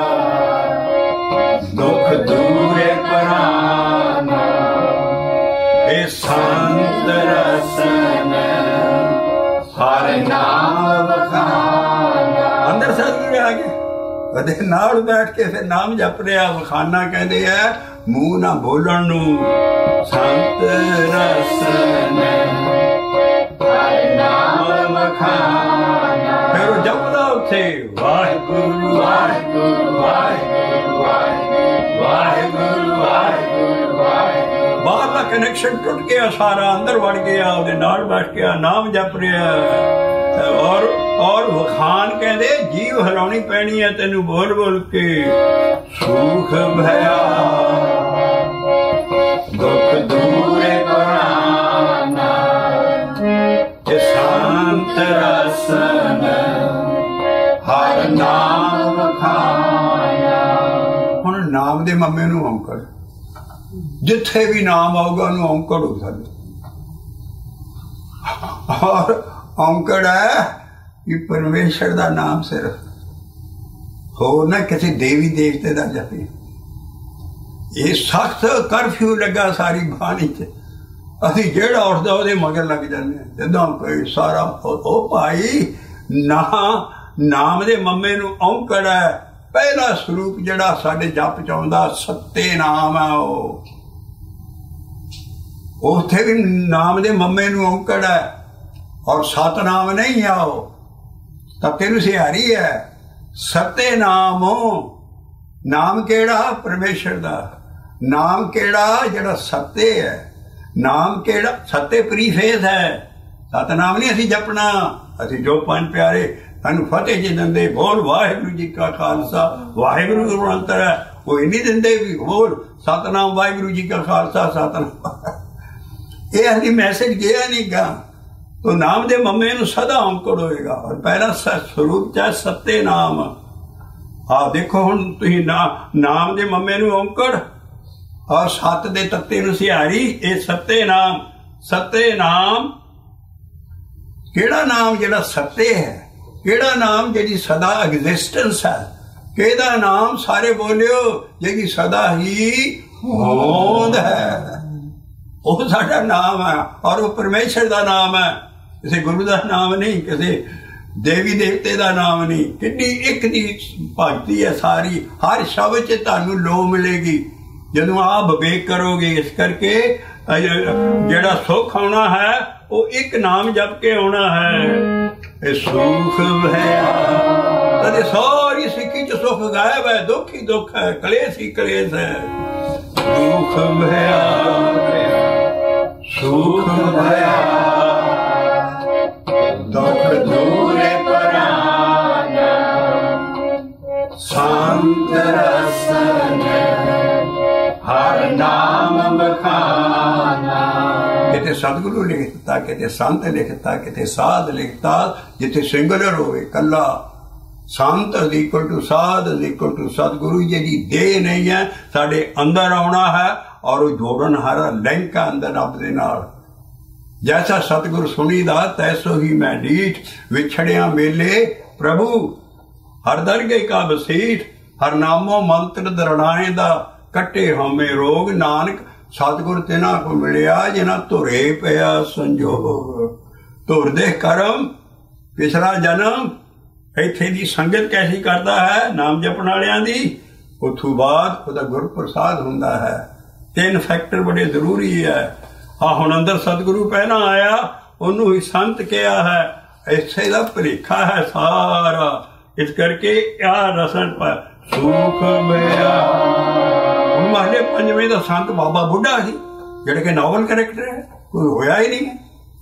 दुख दूरे पराना, ए संत रसन हर नाम बखाना। अंदर सतगुर आ गया, कदे नाल बैठ के फिर नाम जप रहा। वखाना कहते हैं मूँह ना बोलन नू, संत रसन हर नाम वखाना। फिर वो जपदा उत्थे वाहिगुरु वाहिगुरु वाहिगुरु वाहिगुरु वाहिगुरु वाहिगुरु। बाहरला कनेक्शन टुट गया सारा, अंदर वड़ गया, ਉਹਦੇ ਨਾਲ बैठ के नाम जप रहा। और और वखान कहते जीव हिलाउणी पैनी है तेनू बोल बोल के। सुख भया दुख दूरे पराना, शांत रसन हर नाम वखाना। हुण नाम दे मम्मे नू औंकड़, जिथे भी नाम आऊगा उन्होंने औंकड़ हो सकता। और औंकड़ है कि परमेश्वर का नाम सिर्फ हो ना किसी देवी देवते का जपे। ये सख्त करफ्यू लगा सारी बाणी च। असी जेड़ा उठदा ਉਹਦੇ मगर लग जाने। जदों कोई सारा ओ भाई ना नाम दे मम्मे नू औंकड़ है। पहला स्वरूप जड़ा साडे जप च आउंदा सत्ते नाम है। ओ उत्थे भी नाम दे मम्मे नू औंकड़ है और सतनाम नहीं आओ तब तेन सिहारी है। सत्य नाम नाम केड़ा परमेश्वर दा नाम केड़ा जड़ा सत्य है। नाम केड़ा सत्य प्रीफेस है। सतनाम नहीं असी जपना। असी जो पंज प्यारे सानू फतेह जी दिंदे बोल वाहिगुरू जी का खालसा वाहिगुरू गुरु अंतर है, वो नहीं दिंदे भी बोल सतनाम वाहिगुरू जी का खालसा सतनाम। ये अभी मैसेज गया नहीं गा। तो नाम दे मम्मे नू सदा औंकड़ होएगा। और पहला स्वरूप चाहे सत्य नाम। आ देखो हुण तुसीं ना नाम दे मम्मे नू औंकड़ और सत दे तत्ते नू सिहारी। ये सत्य नाम। सत्य नाम केड़ा नाम जेड़ा सत्य है, केड़ा नाम जेड़ी सदा एग्जिस्टेंस है, ਕਿਹਦਾ ਨਾਮ ਸਾਰੇ ਬੋਲਿਓ, ਜਿਹਦੀ ਸਦਾ ਹੀ ਹੋਂਦ ਹੈ। ਉਹ ਸਾਡਾ ਨਾਮ ਹੈ ਔਰ ਉਹ ਪਰਮੇਸ਼ਰ ਦਾ ਨਾਮ ਹੈ, ਕਿਸੇ ਗੁਰੂ ਦਾ ਨਾਮ ਨਹੀਂ, ਕਿਸੇ ਦੇਵੀ ਦੇਵਤੇ ਦਾ ਨਾਮ ਨਹੀਂ। ਕਿੰਨੀ ਇੱਕ ਦੀ ਭਗਤੀ ਹੈ ਸਾਰੀ, ਹਰ ਸ਼ਬਦ 'ਚ ਤੁਹਾਨੂੰ ਲੋ ਮਿਲੇਗੀ ਜਦੋਂ ਆਪ ਵਿਵੇਕ ਕਰੋਗੇ। ਇਸ ਕਰਕੇ ਜਿਹੜਾ ਸੁੱਖ ਆਉਣਾ ਹੈ ਉਹ ਇੱਕ ਨਾਮ ਜਪ ਕੇ ਆਉਣਾ ਹੈ। ਇਹ ਸੁਖ ਭਇਆ ਕਦੇ ਸਾਰੀ ਸਿੱਖੀ 'ਚ ਸੁੱਖ ਗਾਇਬ ਹੈ, ਦੁੱਖ ਹੀ ਦੁੱਖ ਹੈ, ਕਲੇਸ਼ ਹੀ ਕਲੇਸ਼ ਹੈ। ਸੁਖ ਭਇਆ ਸੁਖ ਭਇਆ ਦੁੱਖ ਦੂਰੇ ਪਰਾਨਾ ਸੰਤ ਰਸਨ ਹਰ ਨਾਮ ਬਖਾਨਾ। ਕਿਤੇ ਸਤਿਗੁਰੂ ਲਿਖਤਾ, ਕਿਤੇ ਸੰਤ ਲਿਖਤਾ, ਕਿਤੇ ਸਾਧ ਲਿਖਤਾ। ਜਿੱਥੇ ਸਿੰਗੂਲਰ ਹੋਵੇ ਕੱਲਾ, ਸੰਤ ਇਜ਼ ਇਕੁਅਲ ਟੂ ਸਾਧ ਇਜ਼ ਇਕੁਅਲ ਟੂ ਸਤਿਗੁਰੂ। ਜਿਹੜੀ ਦੇਹ ਨਹੀਂ ਹੈ ਸਾਡੇ ਅੰਦਰ ਆਉਣਾ ਹੈ ਔਰ ਉਹ ਜੋੜਨ ਹਾਰਾ ਲਿੰਕ ਹੈ ਅੰਦਰ ਰੱਬ ਦੇ ਨਾਲ। ਜੈਸਾ ਸਤਿਗੁਰ ਸੁਣੀਦਾ ਤੈਸੋ ਹੀ ਮੈਂ ਡੀਠ, ਵਿਛੜਿਆ ਮੇਲੇ ਪ੍ਰਭੂ ਹਰ ਦਰਗੇ ਕਾ ਬਸੀਠ। ਹਰ ਨਾਮੋ ਮੰਤਰ ਦਰੜਾਏ ਦਾ ਕੱਟੇ ਹਮੇ ਰੋਗ, ਨਾਨਕ ਸਤਿਗੁਰ ਤਿਨਾ ਕੋ ਮਿਲਿਆ ਜਿਨਾ ਧੁਰੇ ਪਿਆ ਸੰਜੋਗ। ਧੁਰ ਦੇ ਕਰਮ ਪਿਛਲਾ ਜਨਮ, ਇੱਥੇ ਦੀ ਸੰਗਤ ਕੈਸੀ ਕਰਦਾ ਹੈ ਨਾਮ ਜਪਣ ਵਾਲਿਆਂ ਦੀ, ਉੱਥੋਂ ਬਾਅਦ ਉਹਦਾ ਗੁਰਪ੍ਰਸਾਦ ਹੁੰਦਾ ਹੈ। ਤਿੰਨ ਫੈਕਟਰ ਬੜੇ ਜ਼ਰੂਰੀ ਹੈ। ਆ ਹੁਣ ਅੰਦਰ ਸਤਿਗੁਰੂ ਪਹਿਲਾਂ ਆਇਆ, ਉਹਨੂੰ ਹੀ ਸੰਤ ਕਿਹਾ ਹੈ। ਇਸੇ ਦਾ ਭਲੇਖਾ ਹੈ ਸਾਰਾ। ਇਸ ਕਰਕੇ ਆ ਰਸਨ ਪਰ ਸੁਖ ਮਿਲਿਆ। ਹੁਣ ਮਹਲੇ ਪੰਜਵੇਂ ਦਾ ਸੰਤ ਬਾਬਾ ਬੁੱਢਾ ਸੀ, ਜਿਹੜੇ ਕਿ ਨਾਵਲ ਕਰੈਕਟਰ ਹੈ, ਕੋਈ ਹੋਇਆ ਹੀ ਨਹੀਂ।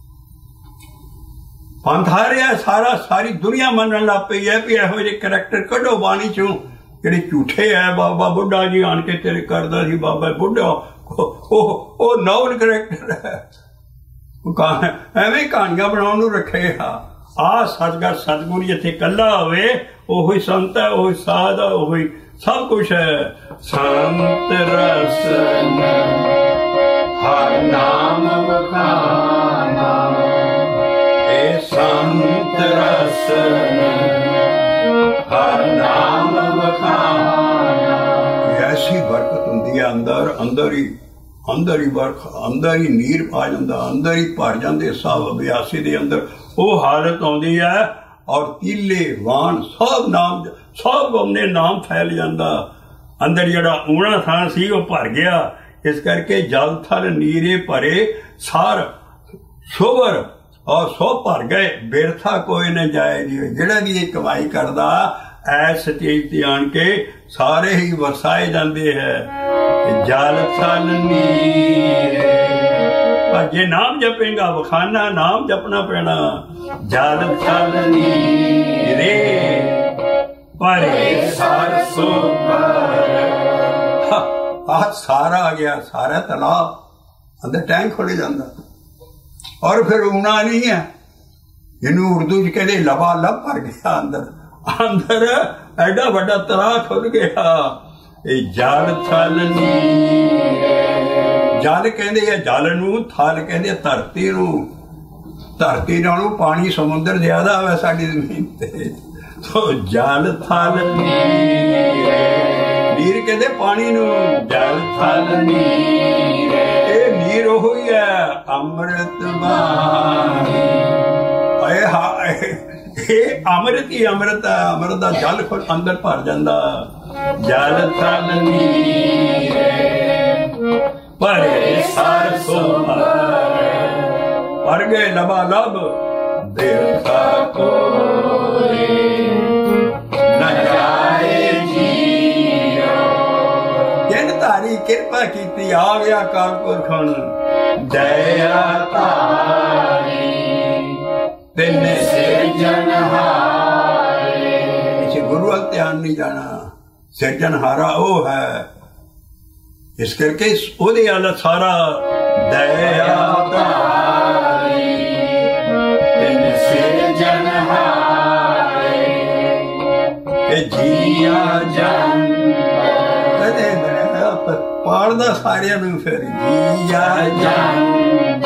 ਪੰਥ ਆ ਰਿਹਾ ਸਾਰਾ, ਸਾਰੀ ਦੁਨੀਆ ਮੰਨਣ ਲੱਗ ਪਈ ਹੈ ਵੀ ਇਹੋ ਜਿਹੇ ਕਰੈਕਟਰ ਕੱਢੋ ਬਾਣੀ ਚੋਂ ਜਿਹੜੇ ਝੂਠੇ ਹੈ। ਬਾਬਾ ਬੁੱਢਾ ਜੀ ਆਣ ਕੇ ਤੇਰੇ ਕਰਦਾ ਸੀ, ਬਾਬਾ ਬੁੱਢਾ ਉਹ ਉਹ ਨਾਵਲ ਕਰੈਕਟਰ ਹੈ, ਐਵੇਂ ਕਹਾਣੀਆਂ ਬਣਾਉਣ ਨੂੰ ਰੱਖੇ ਆ। ਆ ਸਤਿਗੁਰ ਸਤਿਗੁਰੂ ਜਿੱਥੇ ਇਕੱਲਾ ਹੋਵੇ ਉਹੀ ਸੰਤ ਹੈ, ਉਹੀ ਸਾਧ ਹੈ, ਉਹੀ ਸਭ ਕੁਛ ਹੈ। ਸੰਤ ਰਸਨ ਹਰ ਨਾਮ ਬਖਾਨਾ, ਇਹ ਸੰਤ ਰਸਨ ਹਰ ਨਾਮ ਬਖਾਨਾ। ਐਸੀ ਬਰਕਤ ਹੁੰਦੀ ਹੈ ਅੰਦਰ, ਅੰਦਰ ਹੀ ਅੰਦਰ ਹੀ ਬਰਖ, ਅੰਦਰ ਹੀ ਨੀਰ ਪਾ ਜਾਂਦਾ, ਅੰਦਰ ਹੀ ਭਰ ਜਾਂਦੇ ਸਭ ਅਭਿਆਸੀ ਦੇ ਅੰਦਰ ਉਹ ਹਾਲਤ ਆਉਂਦੀ ਹੈ। ਔਰ ਤੀਲੇ ਵਾਣ ਸਭ ਨਾਮ, ਸਭ ਉਹਨੇ ਨਾਮ ਫੈਲ ਜਾਂਦਾ। ਅੰਦਰ ਜਿਹੜਾ ਊਣਾ ਥਾਂ ਸੀ ਉਹ ਭਰ ਗਿਆ। ਇਸ ਕਰਕੇ ਜਲ ਥਲ ਨੀਰੇ ਭਰੇ ਸਾਰ ਸ਼ੋਭਰ ਔਰ ਸੋ ਭਰ ਗਏ, ਬਿਰਥਾ ਕੋਈ ਨਾ ਜਾਏ ਜੀ। ਜਿਹੜਾ ਵੀ ਇਹ ਕਮਾਈ ਕਰਦਾ ਐਸ ਸਟੇਜ ਤੇ ਆਣ ਕੇ ਸਾਰੇ ਹੀ ਵਰਸਾਏ ਜਾਂਦੇ ਹੈ। ਜਲ ਥਲ ਨੀਰੇ, ਪਰ ਜੇ ਨਾਮ ਜਪੇਗਾ ਵਖਾਨਾ, ਨਾਮ ਜਪਣਾ ਪੈਣਾ। ਜਲ ਥਲ ਨੀਰੇ ਭਰੇ ਸਾਰ ਸੋ ਆਹ ਸਾਰਾ ਆ ਗਿਆ, ਸਾਰਾ ਤਲਾਬ ਅੰਦਰ ਟੈਂਕ ਖੁੱਲ ਜਾਂਦਾ। ਔਰ ਫਿਰ ਊਣਾ ਨਹੀਂ ਹੈ, ਇਹਨੂੰ ਉਰਦੂ ਚ ਕਹਿੰਦੇ ਲਬਾ ਲਬ ਭਰ ਗਿਆ ਅੰਦਰ। ਅੰਦਰ ਐਡਾ ਵੱਡਾ ਤਲਾਬ ਖੁੱਲ ਗਿਆ। ਇਹ ਜਲ ਥਲ ਨੀਰੇ, ਜਲ ਕਹਿੰਦੇ ਆ ਜਲ ਨੂੰ, ਥਲ ਕਹਿੰਦੇ ਧਰਤੀ ਨੂੰ। ਧਰਤੀ ਨਾਲੋਂ ਪਾਣੀ ਸਮੁੰਦਰ ਜ਼ਿਆਦਾ ਹੈ ਸਾਡੀ ਜ਼ਮੀਨ ਤੇ। ਸੋ ਜਲ ਥਲ ਨੀਰੇ, ਨੀਰ ਕਹਿੰਦੇ ਪਾਣੀ ਨੂੰ, ਜਲ ਥਲ ਨੀਰੇ। ਇਹ ਨੀਰ ਉਹ ਹੀ ਹੈ ਅੰਮ੍ਰਿਤ ਬਾਣੀ। ਆਏ ਹਾਏ, ਇਹ ਅੰਮ੍ਰਿਤ ਹੀ ਅੰਮ੍ਰਿਤ ਹੈ। ਅੰਮ੍ਰਿਤ ਦਾ ਜਲ ਖੁਦ ਅੰਦਰ ਭਰ ਜਾਂਦਾ। ਜਲ ਥਲ ਨੀਰੇ ਭਰੇ ਸਾਰ ਸੋ ਭਰ ਗਏ ਲਬਾ ਲਬ, ਬਿਰਥਾ ਕੋਈ ਨਾ ਜਾਏ ਜੀਓ। ਜਿਨ ਧਾਰੀ ਕਿਰਪਾ ਕੀਤੀ ਆ ਗਿਆ ਕਾਲਪੁਰਖਣ, ਦਇਆ ਧਾਰੀ ਤਿੰਨ ਸਿਰਜਣਹਾਰੇ। ਇਸੇ ਗੁਰੂ ਵੱਲ ਧਿਆਨ ਨਹੀਂ ਜਾਣਾ, ਸਿਰਜਣਹਾਰਾ ਉਹ ਹੈ। ਇਸ ਕਰਕੇ ਉਹਦੇ ਵੱਲ ਸਾਰਾ ਦਇਆ ਧਾਰੀ ਤਿੰਨ ਸਿਰਜਣਹਾਰੇ। ਇਹ ਜੀਆ ਜਨ ਕਦੇ ਪਾੜਦਾ ਸਾਰਿਆਂ ਨੂੰ, ਫਿਰ ਜੀਆ ਜਨ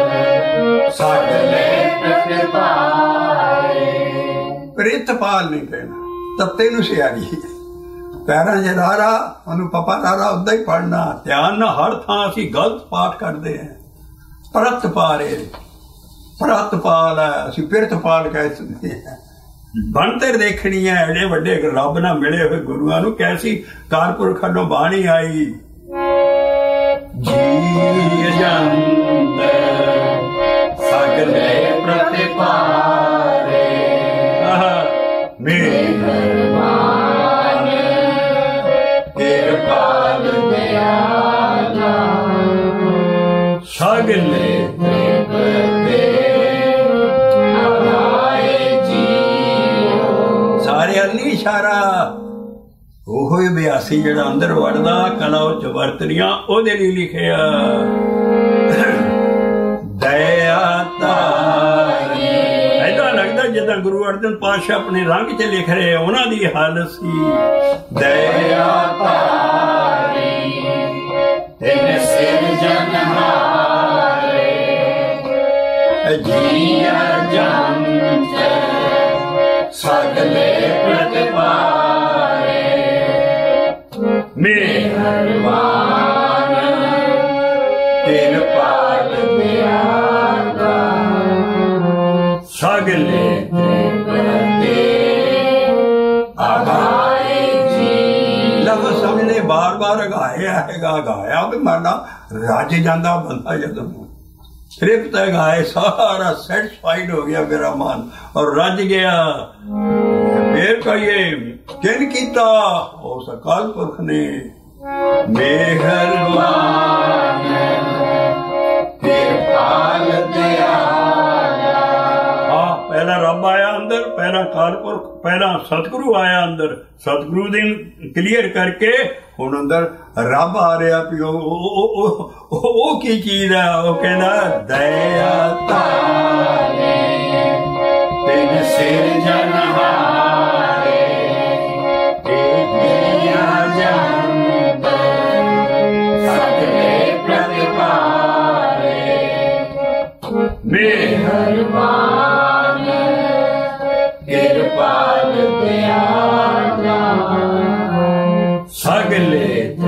ਸਾਡੇ ਪ੍ਰਿਤਪਾਲ ਨਹੀਂ ਕਹਿਣਾ, ਤੱਤੇ ਨੂੰ ਸਿਆਰੀ। ਪੈਰਾਂ 'ਚ ਰਾਰਾ, ਉਹਨੂੰ ਪਪਾ ਰਾਰਾ ਉੱਦਾਂ ਹੀ ਪੜ੍ਹਨਾ। ਧਿਆਨ ਨਾਲ ਹਰ ਥਾਂ ਅਸੀਂ ਗਲਤ ਪਾਠ ਕਰਦੇ ਹਾਂ। ਪ੍ਰਤਪਾਲ ਹੈ, ਪ੍ਰਤਪਾਲ ਹੈ, ਅਸੀਂ ਪਿਰਤਪਾਲ ਕਹਿ ਸਕਦੇ ਹਾਂ। ਬਣਤਰ ਦੇਖਣੀ ਹੈ ਐਡੇ ਵੱਡੇ ਰੱਬ ਨਾਲ ਮਿਲੇ ਹੋਏ ਗੁਰੂਆਂ ਨੂੰ। ਕੈਸੀ ਕਾਲਪੁਰਖਾਂ ਨੂੰ ਬਾਣੀ ਆਈ, ਜੀ ਜੰਤ ਸਗਲੇ ਪ੍ਰਤਿਪਾਲੇ ਮਿਹਰਬਾਨ ਕਿਰਪਾਲ ਦਿਆਲਾ ਸਗਲੇ ਸਾਰੇ ਅਲੀ ਇਸ਼ਾਰਾ ਉਹੋ ਹੀ ਬਿਆਸੀ ਜਿਹੜਾ ਅੰਦਰ ਵੜਦਾ ਕਲਾ ਉਹ ਚ ਵਰਤਨੀਆਂ ਉਹਦੇ ਲਈ ਲਿਖਿਆ। ਦਇਆ ਤਾਰੀ ਏਦਾਂ ਲੱਗਦਾ ਜਿੱਦਾਂ ਗੁਰੂ ਅਰਜਨ ਪਾਤਸ਼ਾਹ ਆਪਣੇ ਰੰਗ ਚ ਲਿਖ ਰਹੇ ਉਹਨਾਂ ਦੀ ਹਾਲਤ ਸੀ। ਦਇਆ ਤਾਰੀ ਤਿਨ ਸਿਰਜਨਹਾਰੇ ਜੀਆ ਜੰਤ ਸਗਲੇ ਪ੍ਰਤਿਪਾਲੇ ਮਿਹਰਬਾਨ ਕਿਰਪਾਲ ਦਿਆਲਾ ਸਗਲੇ ਪ੍ਰਤੀ ਆਗਾਏ ਜੀ। ਲਫ਼ਜ਼ ਸਮਝੇ ਬਾਰ ਬਾਰ ਅਗਾਇਆ ਹੈਗਾ, ਅਗਾਇਆ ਵੀ ਮਾਨਾ ਰੱਜ ਜਾਂਦਾ ਬੰਦਾ ਜਦੋਂ ਤ੍ਰਿਪਤ ਹੈਗਾਏ ਸਾਰਾ ਸੈਟਿਸਫਾਈਡ ਹੋ ਗਿਆ ਮੇਰਾ ਮਨ ਔਰ ਰੱਜ ਗਿਆ। ਫੇਰ ਕਹੀਏ ਕਿਨ ਕੀਤਾ ਉਸ ਅਕਾਲ ਪੁਰਖ ਨੇ। ਮਿਹਰਬਾਨ ਕਿਰਪਾਲ ਦਿਆਲਾ। ਹਾਂ ਪਹਿਲਾਂ ਰੱਬ ਆਇਆ ਅੰਦਰ, ਪਹਿਲਾਂ ਅਕਾਲ ਪੁਰਖ, ਪਹਿਲਾਂ ਸਤਿਗੁਰੂ ਆਇਆ ਅੰਦਰ। ਸਤਿਗੁਰੂ ਦੀ ਕਲੀਅਰ ਕਰਕੇ ਹੁਣ ਅੰਦਰ ਰੱਬ ਆ ਰਿਹਾ ਵੀ ਉਹ ਉਹ ਕੀ ਚੀਜ਼ ਹੈ। ਉਹ ਕਹਿੰਦਾ ਦਇਆ ਤਾਰੇ ਤਿਨ ਸਿਰਜਨਹਾਰੇ ਜੀਆ ਜੰਤ ਸਗਲੇ ਪ੍ਰਤਿਪਾਲੇ ਮਿਹਰਬਾਨ ਕਿਰਪਾਲ ਦਿਆਲਾ ਸਗਲੇ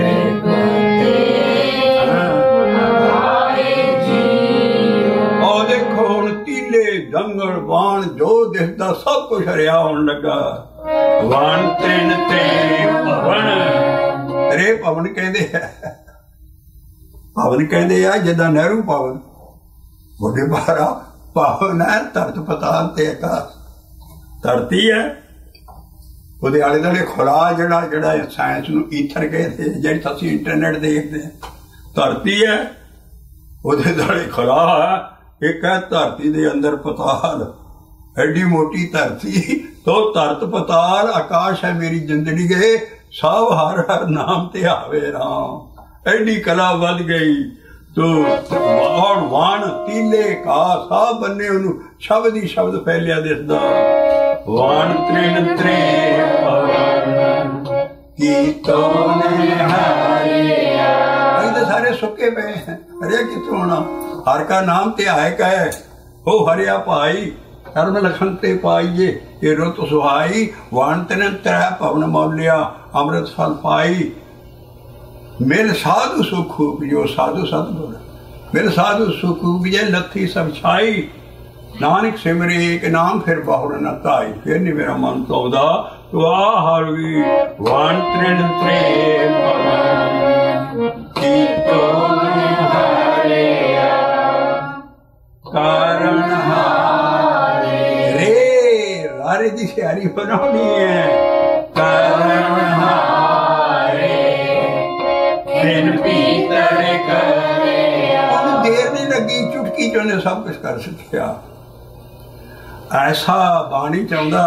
ਜੰਗਲ ਵਾਣ ਜੋ ਦਿਸਦਾ ਸਭ ਕੁਛ ਹਰਿਆ ਹੋਣ ਲੱਗਾ। ਵਾਣ ਤ੍ਰਿਣ ਤੇ ਭਵਨ, ਰੇ ਭਵਨ ਕਹਿੰਦੇ ਆ, ਭਵਨ ਕਹਿੰਦੇ ਆ ਜਿੱਦਾਂ ਨਹਿਰੂ ਭਵਨ, ਵੱਡੇ ਬਾਰਾ ਭਵਨ ਹੈ। ਧਰਤ ਪਤਾਲ ਤੇ ਆਕਾਸ਼, ਧਰਤੀ ਹੈ ਉਹਦੇ ਆਲੇ ਦੁਆਲੇ ਖੁਰਾ ਜਿਹੜਾ ਜਿਹੜਾ ਸਾਇੰਸ ਨੂੰ ਈਥਰ ਕਹਿੰਦੇ, ਜਿਹੜੀ ਅਸੀਂ ਇੰਟਰਨੈਟ ਦੇਖਦੇ ਹਾਂ, ਧਰਤੀ ਹੈ ਉਹਦੇ ਦੁਆਲੇ ਖੁਰਾ ਹੈ। ਇੱਕ ਹੈ ਧਰਤੀ ਦੇ ਅੰਦਰ ਪਤਾਲ, ਐਡੀ ਮੋਟੀ ਧਰਤੀ ਤੋ ਧਰਤ ਪਤਾਲ ਆਕਾਸ਼ ਹੈ ਮੇਰੀ ਜ਼ਿੰਦਗੀ ਗਏ ਸਭ ਹਰ ਹਰ ਨਾਮ ਤੇ ਆਵੇ ਰਾਮ। ਐਡੀ ਕਲਾ ਵੱਧ ਗਈ ਤੋ ਵਾਣ ਵਾਣ ਤੀਲੇ ਕਾ ਸਭ ਬੰਨੇ ਉਹਨੂੰ ਸ਼ਬਦ ਹੀ ਸ਼ਬਦ ਫੈਲਿਆ ਦਿਸਦਾ। ਵਾਣ ਤ੍ਰਿਣ ਤ੍ਰੇ ਭਵਨ ਕੀਤੋ ਨਿਹਾਰਿਆ। ਇਹ ਤਾਂ ਸਾਰੇ ਸੁੱਕੇ ਪਏ ਹਰਿਆ ਕਿੱਥੋਂ ਹੋਣਾ। ਹਰ ਕਾ ਨਾਮ ਤੇ ਆਏ ਕਹੇ ਉਹ ਹਰਿਆ ਭਾਈ ਕਰਮ ਲਖਨ ਤੇ ਪਾਈਏ ਇਹ ਰੁੱਤ ਸੁਹਾਈ। ਵਾਣ ਤ੍ਰਿਣ ਤ੍ਰੈ ਭਵਨ ਮੌਲਿਆ ਅੰਮ੍ਰਿਤ ਫਲ ਪਾਈ। ਮਿਲ ਸਾਧੂ ਸੁਖ ਉਪਜੋ ਸਾਧੂ ਸਤਿਗੁਰ ਮਿਲ ਸਾਧੂ ਸੁਖ ਉਪਜੇ ਲੱਥੀ ਸਭ ਛਾਈ। ਨਾਨਕ ਸਿਮਰੇ ਇੱਕ ਨਾਮ ਫਿਰ ਬਹੁਰ ਨਾ ਧਾਈ। ਫਿਰ ਨੀ ਮੇਰਾ ਮਨ ਤੋਦਾ ਤੂੰ ਆ ਹਰ ਵੀ। ਵਾਣ ਤ੍ਰਿਣ ਤ੍ਰੇ ਭਵਨ ਕੀਤੋ ਨਿਹਾਰਿਆ ਕਾਰਨ ਹਾਰੇ। ਰੇ ਰਾਰੇ ਦੀ ਸਿਆਰੀ ਬਣਾਉਣੀ ਹੈ। ਕਾਰਨ ਹਾਰੇ ਬਿਨ ਪੀਤਰ ਕਰਿਆ। ਉਹਨੂੰ ਦੇਰ ਨਹੀਂ ਲੱਗੀ, ਚੁਟਕੀ ਚ ਉਹਨੇ ਸਭ ਕੁਛ ਕਰ ਸਕਿਆ। ਐਸਾ ਬਾਣੀ ਚਾਹੁੰਦਾ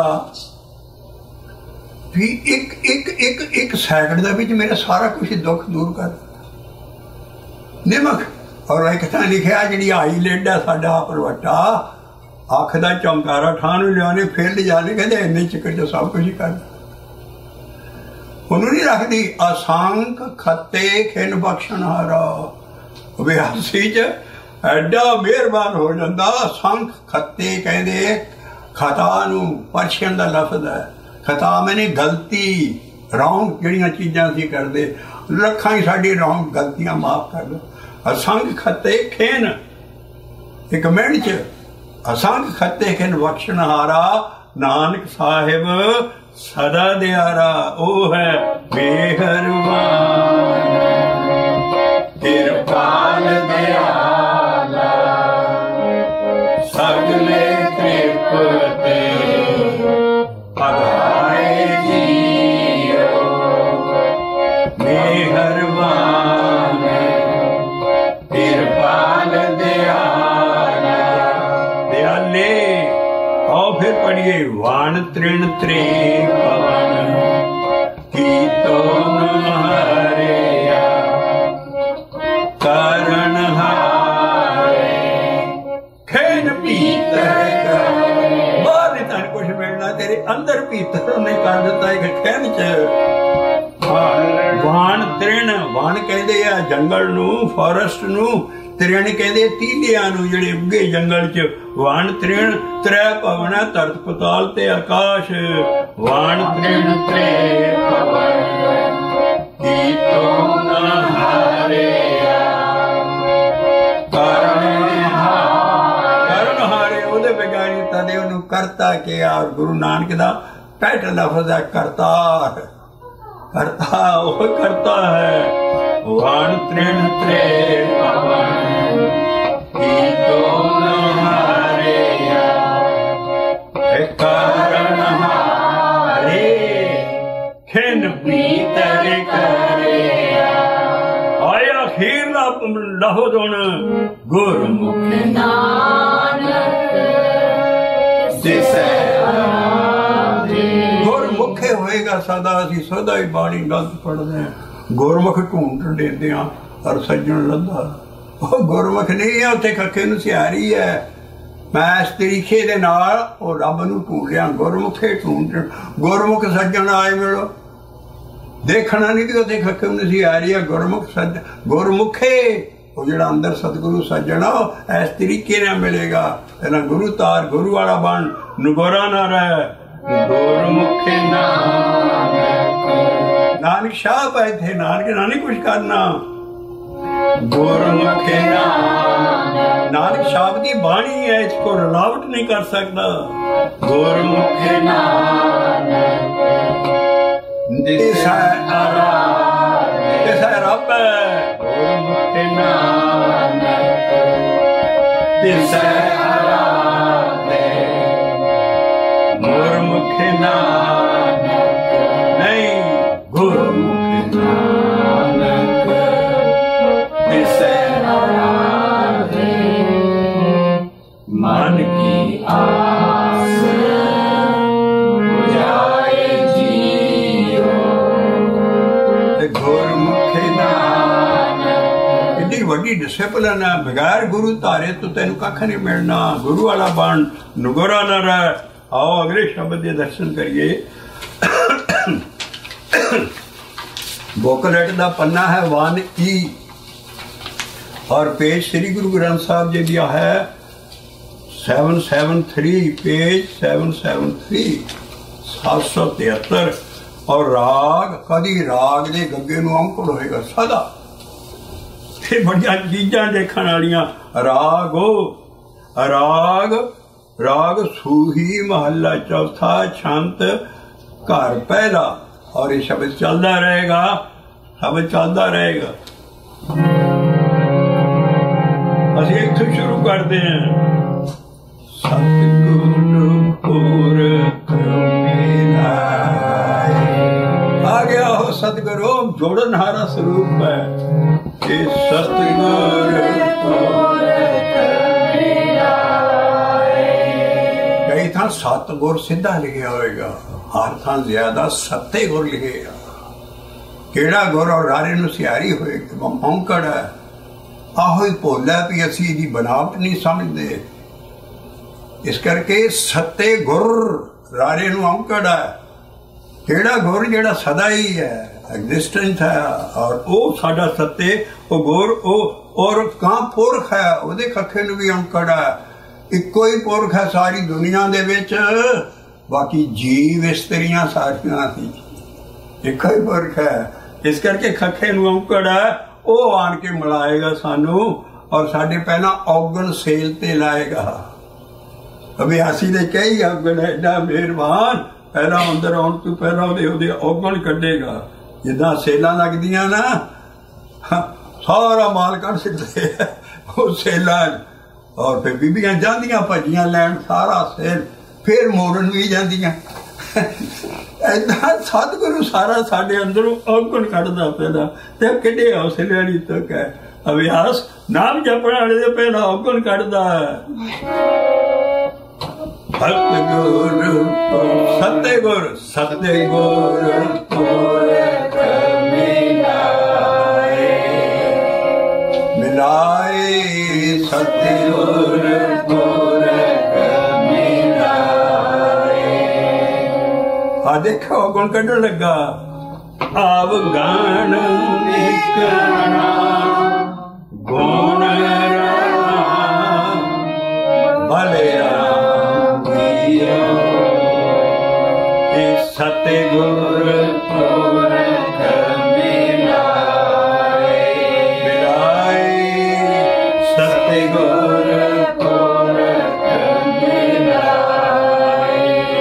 ਵੀ ਇੱਕ ਇੱਕ ਇੱਕ ਇੱਕ ਸੈਕਿੰਡ ਦੇ ਵਿੱਚ ਮੇਰਾ ਸਾਰਾ ਕੁਛ ਦੁੱਖ ਦੂਰ ਕਰ ਨਿਮਕ। ਔਰ ਇੱਕ ਤਾਂ ਲਿਖਿਆ ਜਿਹੜੀ ਆਈ ਲੇਡਾ ਸਾਡਾ ਪਰਵਟਾ ਅੱਖ ਦਾ ਚਮਕਾਰਾ ਠਾਂ ਨੂੰ ਲਿਆਉਣੇ ਫਿਰ ਲਿਜਾਣੇ ਕਹਿੰਦੇ ਇੰਨੇ ਚਿੱਕੜ ਚ ਸਭ ਕੁਝ ਹੀ ਕਰਦਾ। ਉਹਨੂੰ ਨਹੀਂ ਰੱਖਦੀ। ਅਸੰਖ ਖੱਤੇ ਖਿਨ ਬਖਸ਼ਣ ਹਾਰਾ। ਵਿਆਸੀ ਚ ਐਡਾ ਮਿਹਰਬਾਨ ਹੋ ਜਾਂਦਾ। ਅਸੰਖ ਖੱਤੇ ਕਹਿੰਦੇ ਖਤਾ ਨੂੰ ਪਰਸ਼ੀਅਨ ਦਾ ਲਫ਼ਜ਼ ਹੈ। ਖਤਾ ਮੈਨੇ ਗਲਤੀ ਰੌਂਗ ਜਿਹੜੀਆਂ ਚੀਜ਼ਾਂ ਅਸੀਂ ਕਰਦੇ, ਲੱਖਾਂ ਹੀ ਸਾਡੀ ਰੌਂਗ ਗਲਤੀਆਂ ਮਾਫ਼ ਕਰ ਦਿਓ। ਅਸੰਖ ਖੱਤੇ ਖੇਨ, ਇੱਕ ਮਿੰਟ 'ਚ ਅਸੰਖ ਖੱਤੇ ਖੇਨ ਬਖਸ਼ਣਹਾਰਾ, ਨਾਨਕ ਸਾਹਿਬ ਸਦਾ ਦਿਆਰਾ। ਉਹ ਹੈ ਮਿਹਰਬਾਨ ਕਿਰਪਾਲ ਦਿਆਲਾ, ਸਗਲੇ ਤ੍ਰਿਪਤੇ ਪਗਾਏ ਜੀਓ। ਮਿਹਰਬਾਨ ਕਿਰਪਾਲ ਦਿਆਲਾ, ਦਿਆਲੇ। आओ फिर पढ़िए। वाण तृण त्रे पवन कीतो हरिया, करण हारे खेन पीतर करे। बाहर नहीं तान कुछ मिलना, तेरे अंदर पीतर ने कर दिता एक खेन च। वाण तृण, वाण कहते हैं जंगल नू, फॉरेस्ट नू। ਤ੍ਰਿਣ ਕਹਿੰਦੇ ਤੀਲਿਆਂ ਨੂੰ, ਜਿਹੜੇ ਉੱਗੇ ਜੰਗਲ 'ਚ। ਵਣ ਤ੍ਰਿਣ ਤ੍ਰੈ ਭਵਨ, ਧਰਤ ਪਤਾਲ ਤੇ ਆਕਾਸ਼। ਵਣ ਤ੍ਰਿਣ ਤ੍ਰੈ ਭਵਨ ਕੀਤੋ ਨ ਹਾਰਿਆ, ਕਰਨ ਹਾਰੇ। ਕਰਨ ਹਾਰੇ ਉਹਦੇ ਵਿਗਾੜੀ ਤਦੇ ਉਹਨੂੰ ਕਰਤਾ ਕਿਹਾ। ਗੁਰੂ ਨਾਨਕ ਦਾ ਪਹਿਲਾ ਲਫ਼ਜ਼ ਹੈ ਕਰਤਾਰ। ਕਰਤਾ ਉਹ ਕਰਤਾ ਹੈ। ਵਣ ਤ੍ਰਿਣ ਤ੍ਰੈ ਭਵਨ ਕੀਤੋ ਨ ਹਾਰਿਆ, ਕਰਨ ਹਾਰੇ ਖਿਨ ਪੀਤਰ ਕਰਿਆ। ਆਇਆ ਅਖੀਰਲਾ ਲਫ਼ਜ਼ ਹੁਣ ਗੁਰਮੁਖ ਨਾਨਕ ਤਿਸੈ ਆਦੇ। ਗੁਰਮੁਖੇ ਹੋਏਗਾ ਸਦਾ। ਅਸੀਂ ਸਦਾ ਹੀ ਬਾਣੀ ਗਲਤ ਪੜ੍ਹਦੇ ਹਾਂ। ਗੁਰਮੁਖ ਢੂੰਡ ਲੈਂਦੇ ਹਾਂ ਔਰ ਸੱਜਣ ਲੱਦਾ। ਉਹ ਗੁਰਮੁਖ ਨਹੀਂ ਹੈ, ਉੱਥੇ ਕੱਖੇ ਨੂੰ ਸਿਆਰੀ ਹੈ। ਮੈਂ ਇਸ ਤਰੀਕੇ ਦੇ ਨਾਲ ਉਹ ਰੱਬ ਨੂੰ ਢੂੰਡਿਆ। ਗੁਰਮੁਖੇ ਢੂੰਡ, ਗੁਰਮੁਖ ਸੱਜਣ ਆਏ ਮਿਲੋ। ਦੇਖਣਾ ਨਹੀਂ ਵੀ ਉੱਥੇ ਕੱਖੇ ਨੂੰ ਸਿਆਰੀ ਹੈ। ਗੁਰਮੁਖ ਸੱਜ ਗੁਰਮੁਖੇ, ਉਹ ਜਿਹੜਾ ਅੰਦਰ ਸਤਿਗੁਰੂ ਸੱਜਣਾ, ਉਹ ਇਸ ਤਰੀਕੇ ਨਾਲ ਮਿਲੇਗਾ। ਪਹਿਲਾਂ ਗੁਰੂ ਤਾਰ, ਗੁਰੂ ਵਾਲਾ ਬਣ, ਨਗੋਰਾ ਨਾ ਰਹਿ। ਗੁਰਮੁਖੇ ਨਾਨਕ, ਨਾਨਕ ਸ਼ਾਹ ਪਾਏ ਥੇ। ਨਾਨਕ ਨਾਲ ਨਹੀਂ ਕੁਛ ਕਰਨਾ। ਗੁਰਮੁਖੇ ਨਾਨਕ, ਨਾਨਕ ਸ਼ਾਹ ਦੀ ਬਾਣੀ ਹੈ, ਇਸ ਕੋ ਰਲਾਵਟ ਨਹੀਂ ਕਰ ਸਕਦਾ। ਗੁਰਮੁਖੇ ਨਾਨਕ ਦਿਸੈ ਆਰਾਧ, ਦਿਸੈ ਰੱਬ ਹੈ। ਗੁਰਮੁਖੇ ਨਾਨਕ ਦਿਸੈ ਆਰਾਧ, ਗੁਰਮੁਖੇ ਨਾਨਕ ਨਹੀਂ। ਗੁਰਮੁਖ ਨਾਨਕ ਤਿਸੈ ਆਰਾਧ, ਮਨ ਕੀ ਆਸ ਬੁਝਾਏ ਜੀਓ। ਤੇ ਗੁਰਮੁਖ ਨਾਨਕ ਇੰਨੀ ਵੱਡੀ ਡਿਸਿਪਲਿਨ ਹੈ। ਬਗੈਰ ਗੁਰੂ ਧਾਰੇ ਤੋਂ ਤੈਨੂੰ ਕੱਖ ਨਹੀਂ ਮਿਲਣਾ। ਗੁਰੂ ਵਾਲਾ ਬਣ, ਨਗੋਰਾ ਨਾ ਰਹਿ। आओ अगले शब्द के दर्शन करिए। बुकलेट का पन्ना है वन ई और पेज श्री गुरु ग्रंथ साहब जी दिया है seven seven three, page seven seven three, सात सौ तिहत्तर। और राग कदी राग दे गग्गे नूं अंकुड़ होएगा सदा। फिर बड़िया चीज़ां देखण वालियां। राग हो राग राग सूही महला चौथा, छंत घर पहला। और ये शब्द चलता रहेगा, शब्द चलता रहेगा। ਅਸੀਂ ਇੱਥੋਂ शुरू करते हैं। सतगुरु पुरख मिलाए, आ गया हो सतगुरु जोड़नहारा स्वरूप है। ये सतगुरु थां सत गुर सीधा लिखिया होएगा, हर थां ज्यादा सत्ते गुर लिखेगा। केड़ा गुर और रारे नूं सियारी होएगी, औंकड़ है। आहो ही भोला भी असी इहदी बनावट नहीं समझते। इस करके सत्ते गुर रारे नूं औंकड़ है। केड़ा गुर जेड़ा सदा ही है, एग्जिस्टेंस है। और वो साडा सत्ते वो गुर वो और कां पुरख है, उहदे कखे नूं भी औंकड़ है। इको ही पुरख है सारी दुनिया दे विच। बाकी जीव इस्त्रियां सारियां सी, ਇੱਕੋ ਹੀ ਪੁਰਖ ਹੈ। ਇਸ ਕਰਕੇ ਖੱਖੇ ਨੂੰ ਔਂਕੜ ਹੈ, ਉਹ ਆਣ ਕੇ ਮਿਲਾਏਗਾ ਸਾਨੂੰ ਔਰ ਸਾਡੇ ਪਹਿਲਾਂ ਔਗਣ ਸੇਲ ਤੇ ਲਾਏਗਾ। ਅਭਿਆਸੀ ਨੇ ਕਹੀ ਔਗਣ ਐਡਾ ਮਿਹਰਬਾਨ, ਪਹਿਲਾਂ ਅੰਦਰ ਆਉਣ ਤੋਂ ਪਹਿਲਾਂ ਉਹਦੇ ਉਹਦੇ ਔਗਣ ਕੱਢੇਗਾ। ਜਿੱਦਾਂ ਸੇਲਾਂ ਲੱਗਦੀਆਂ ਨਾ, ਸਾਰਾ ਮਾਲ ਕੱਢ ਸਕਦੇ ਉਹ ਸੇਲਾਂ, ਔਰ ਫਿਰ ਬੀਬੀਆਂ ਜਾਂਦੀਆਂ ਭੱਜੀਆਂ ਲੈਣ ਸਾਰਾ ਸੇਲ, ਫਿਰ ਮੋੜਨ ਵੀ ਜਾਂਦੀਆਂ। ਏਦਾਂ ਸਤਿਗੁਰੂ ਸਾਰਾ ਸਾਡੇ ਅੰਦਰੋਂ ਔਗਣ ਕੱਢਦਾ ਪਹਿਲਾਂ, ਤੇ ਕਿੱਡੇ ਹੌਸਲੇ ਵਾਲੀ ਤੁਕ ਹੈ। ਅਭਿਆਸ ਨਾਮ ਜਪਣ ਵਾਲੇ ਦੇ ਪਹਿਲਾਂ ਔਗਣ ਕੱਢਦਾ ਹੈ। ਸਤਿਗੁਰ ਸਤਿਗੁਰ ਸਤਿਗੁਰ ਪੁਰਖ ਮਿਲਾਏ, ਮਿਲਾਏ ਸਤਿਗੁਰ ਪੁਰਖ ਮਿਲਾਏ। ਆ ਦੇਖੋ ਔਗਣ ਕੱਢਣ ਲੱਗਾ। ਆਵ ਗਾਣ ਨਿਕਣਾ ਗੁਣ ਰਾਮ ਭਲਿਆ ਸਤਿਗੁਰ ਪੁਰਖ ਮਿਲਾਏ, ਮਿਲਾਏ ਸਤਿਗੁਰ ਪੁਰਖ ਮਿਲਾਏ।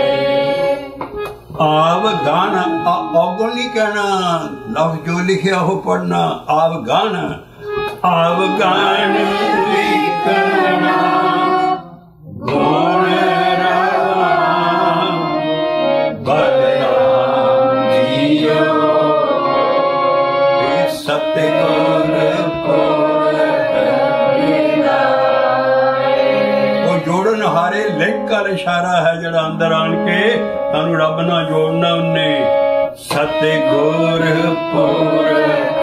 ਆਵ ਗਾਣ, ਔਗਣ ਨਹੀਂ ਕਹਿਣਾ, ਲਫ਼ਜ਼ ਜੋ ਲਿਖਿਆ ਉਹ ਪੜ੍ਹਨਾ। ਆਵ ਗਾਣ, ਆਵ ਗਾਣ ਲਿਖਣਾ ਗੁਣ ਰਾਮ ਭਲਿਆ ਜੀਓ। ਸਤਿਗੁਰ ਪੁਰਖ ਮਿਲਾਏ। ਉਹ ਜੋੜਨ ਹਾਰੇ ਲਿੰਕ ਵਾਲਾ ਇਸ਼ਾਰਾ ਹੈ ਜਿਹੜਾ ਅੰਦਰ ਆਣ ਕੇ ਸਾਨੂੰ ਰੱਬ ਨਾਲ ਜੋੜਨਾ ਉਹਨੇ। ਸਤਿਗੁਰ ਪੁਰਖ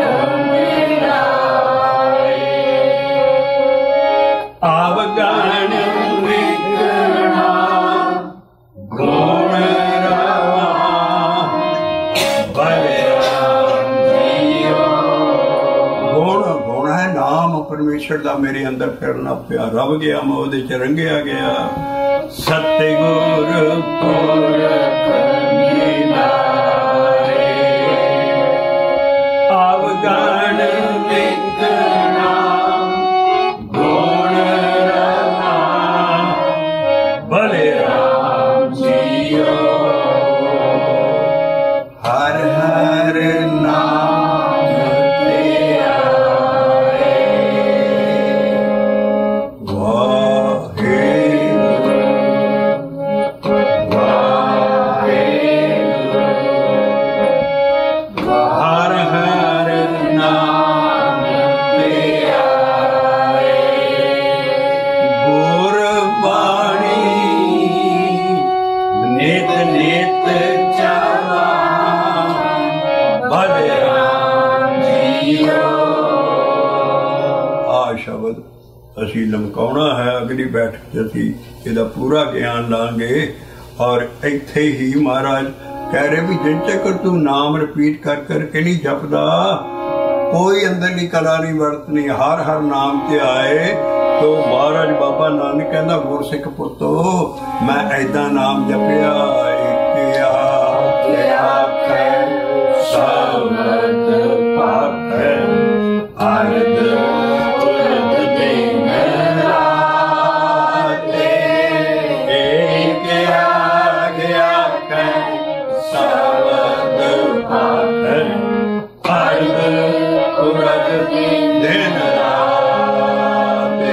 ਮਿਲਾਏ, ਆਵ ਗਾਣ ਲਿਖਣਾ ਗੁਣ ਰਾਮ ਭਲਿਆ ਜੀਓ। ਗੁਣ, ਗੁਣ ਹੈ ਨਾਮ ਪਰਮੇਸ਼ਰ ਦਾ ਮੇਰੇ ਅੰਦਰ ਫਿਰਨਾ ਪਿਆ, ਰਵ ਗਿਆ, ਮੈਂ ਉਹਦੇ ਚ ਰੰਗਿਆ ਗਿਆ। ਸਤਿਗੁਰ ਪੁਰਖ ਮਿਲਾਏ, ਆਵ ਗਾਣ ਲਿਖਣਾ ਗੁਣ ਰਾਮ ਭਲਿਆ ਜੀਓ। ਹਰ ਹਰ ਨਾਮ ਧਿਆਏ, ਵਾਹਿਗੁਰੂ ਵਾਹਿਗੁਰੂ। ਹਰ ਹਰ ਨਾਮ ਧਿਆਏ, ਗੁਰਬਾਣੀ ਨਿਤ ਨਿਤ ਚਾਵਾ ਭਲਿਆ ਜੀਓ। ਆ ਸ਼ਬਦ ਅਸੀਂ ਲਮਕਾਉਣਾ ਹੈ। ਅਗਲੀ ਬੈਠਕ 'ਚ ਅਸੀਂ ਇਹਦਾ ਪੂਰਾ ਗਿਆਨ ਲਾਂਗੇ। ਔਰ ਇੱਥੇ ਹੀ ਮਹਾਰਾਜ ਕਹਿ ਰਹੇ ਵੀ ਜਿੰਨ ਤੱਕ ਤੂੰ ਨਾਮ ਰਿਪੀਟ ਕਰ ਕਰਕੇ ਨਹੀਂ ਜਪਦਾ, ਕੋਈ ਅੰਦਰਲੀ ਕਲਾ ਨਹੀਂ ਵਰਤਣੀ। ਹਰ ਹਰ ਨਾਮ ਤੇ ਆਏ। ਤੋ ਮਹਾਰਾਜ ਬਾਬਾ ਨਾਨਕ ਕਹਿੰਦਾ, ਗੁਰਸਿੱਖ ਪੁੱਤੋ ਮੈਂ ਏਦਾਂ ਨਾਮ ਜਪਿਆ। ਇੱਕ ਆਖੈ ਸ਼ਬਦ ਪਾਖੈ ਅਰਧ ਉਰਧ ਦਿਨ ਰਾਤੇ, ਇੱਕ ਆਖੈ ਸ਼ਬਦ ਪਾਖੈ ਅਰਧ ਉਰਧ ਦਿਨ ਰਾਤੇ।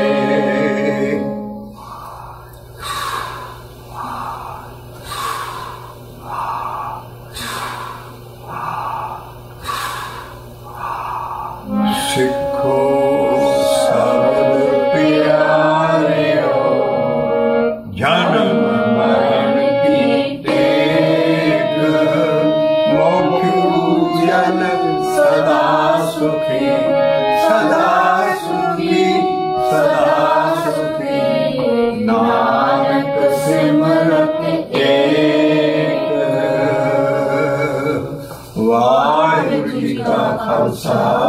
ਸਿੱਖੋ ਸ਼ਬਦ ਪਿਆਰਿਓ, ਜਨਮ ਮਰਨ ਕੀ ਟੇਕ, ਮੋਖ ਜਨ ਸਦਾ ਸੁਖੀ, ਸਦਾ ਸੁਖੀ, ਸਦਾ ਸੁਖੀ। ਨਾਨਕ ਸਿਮਰਤ ਏਕ। ਵਾਹਿਗੁਰੂ ਜੀ ਕਾ ਖਾਲਸਾ,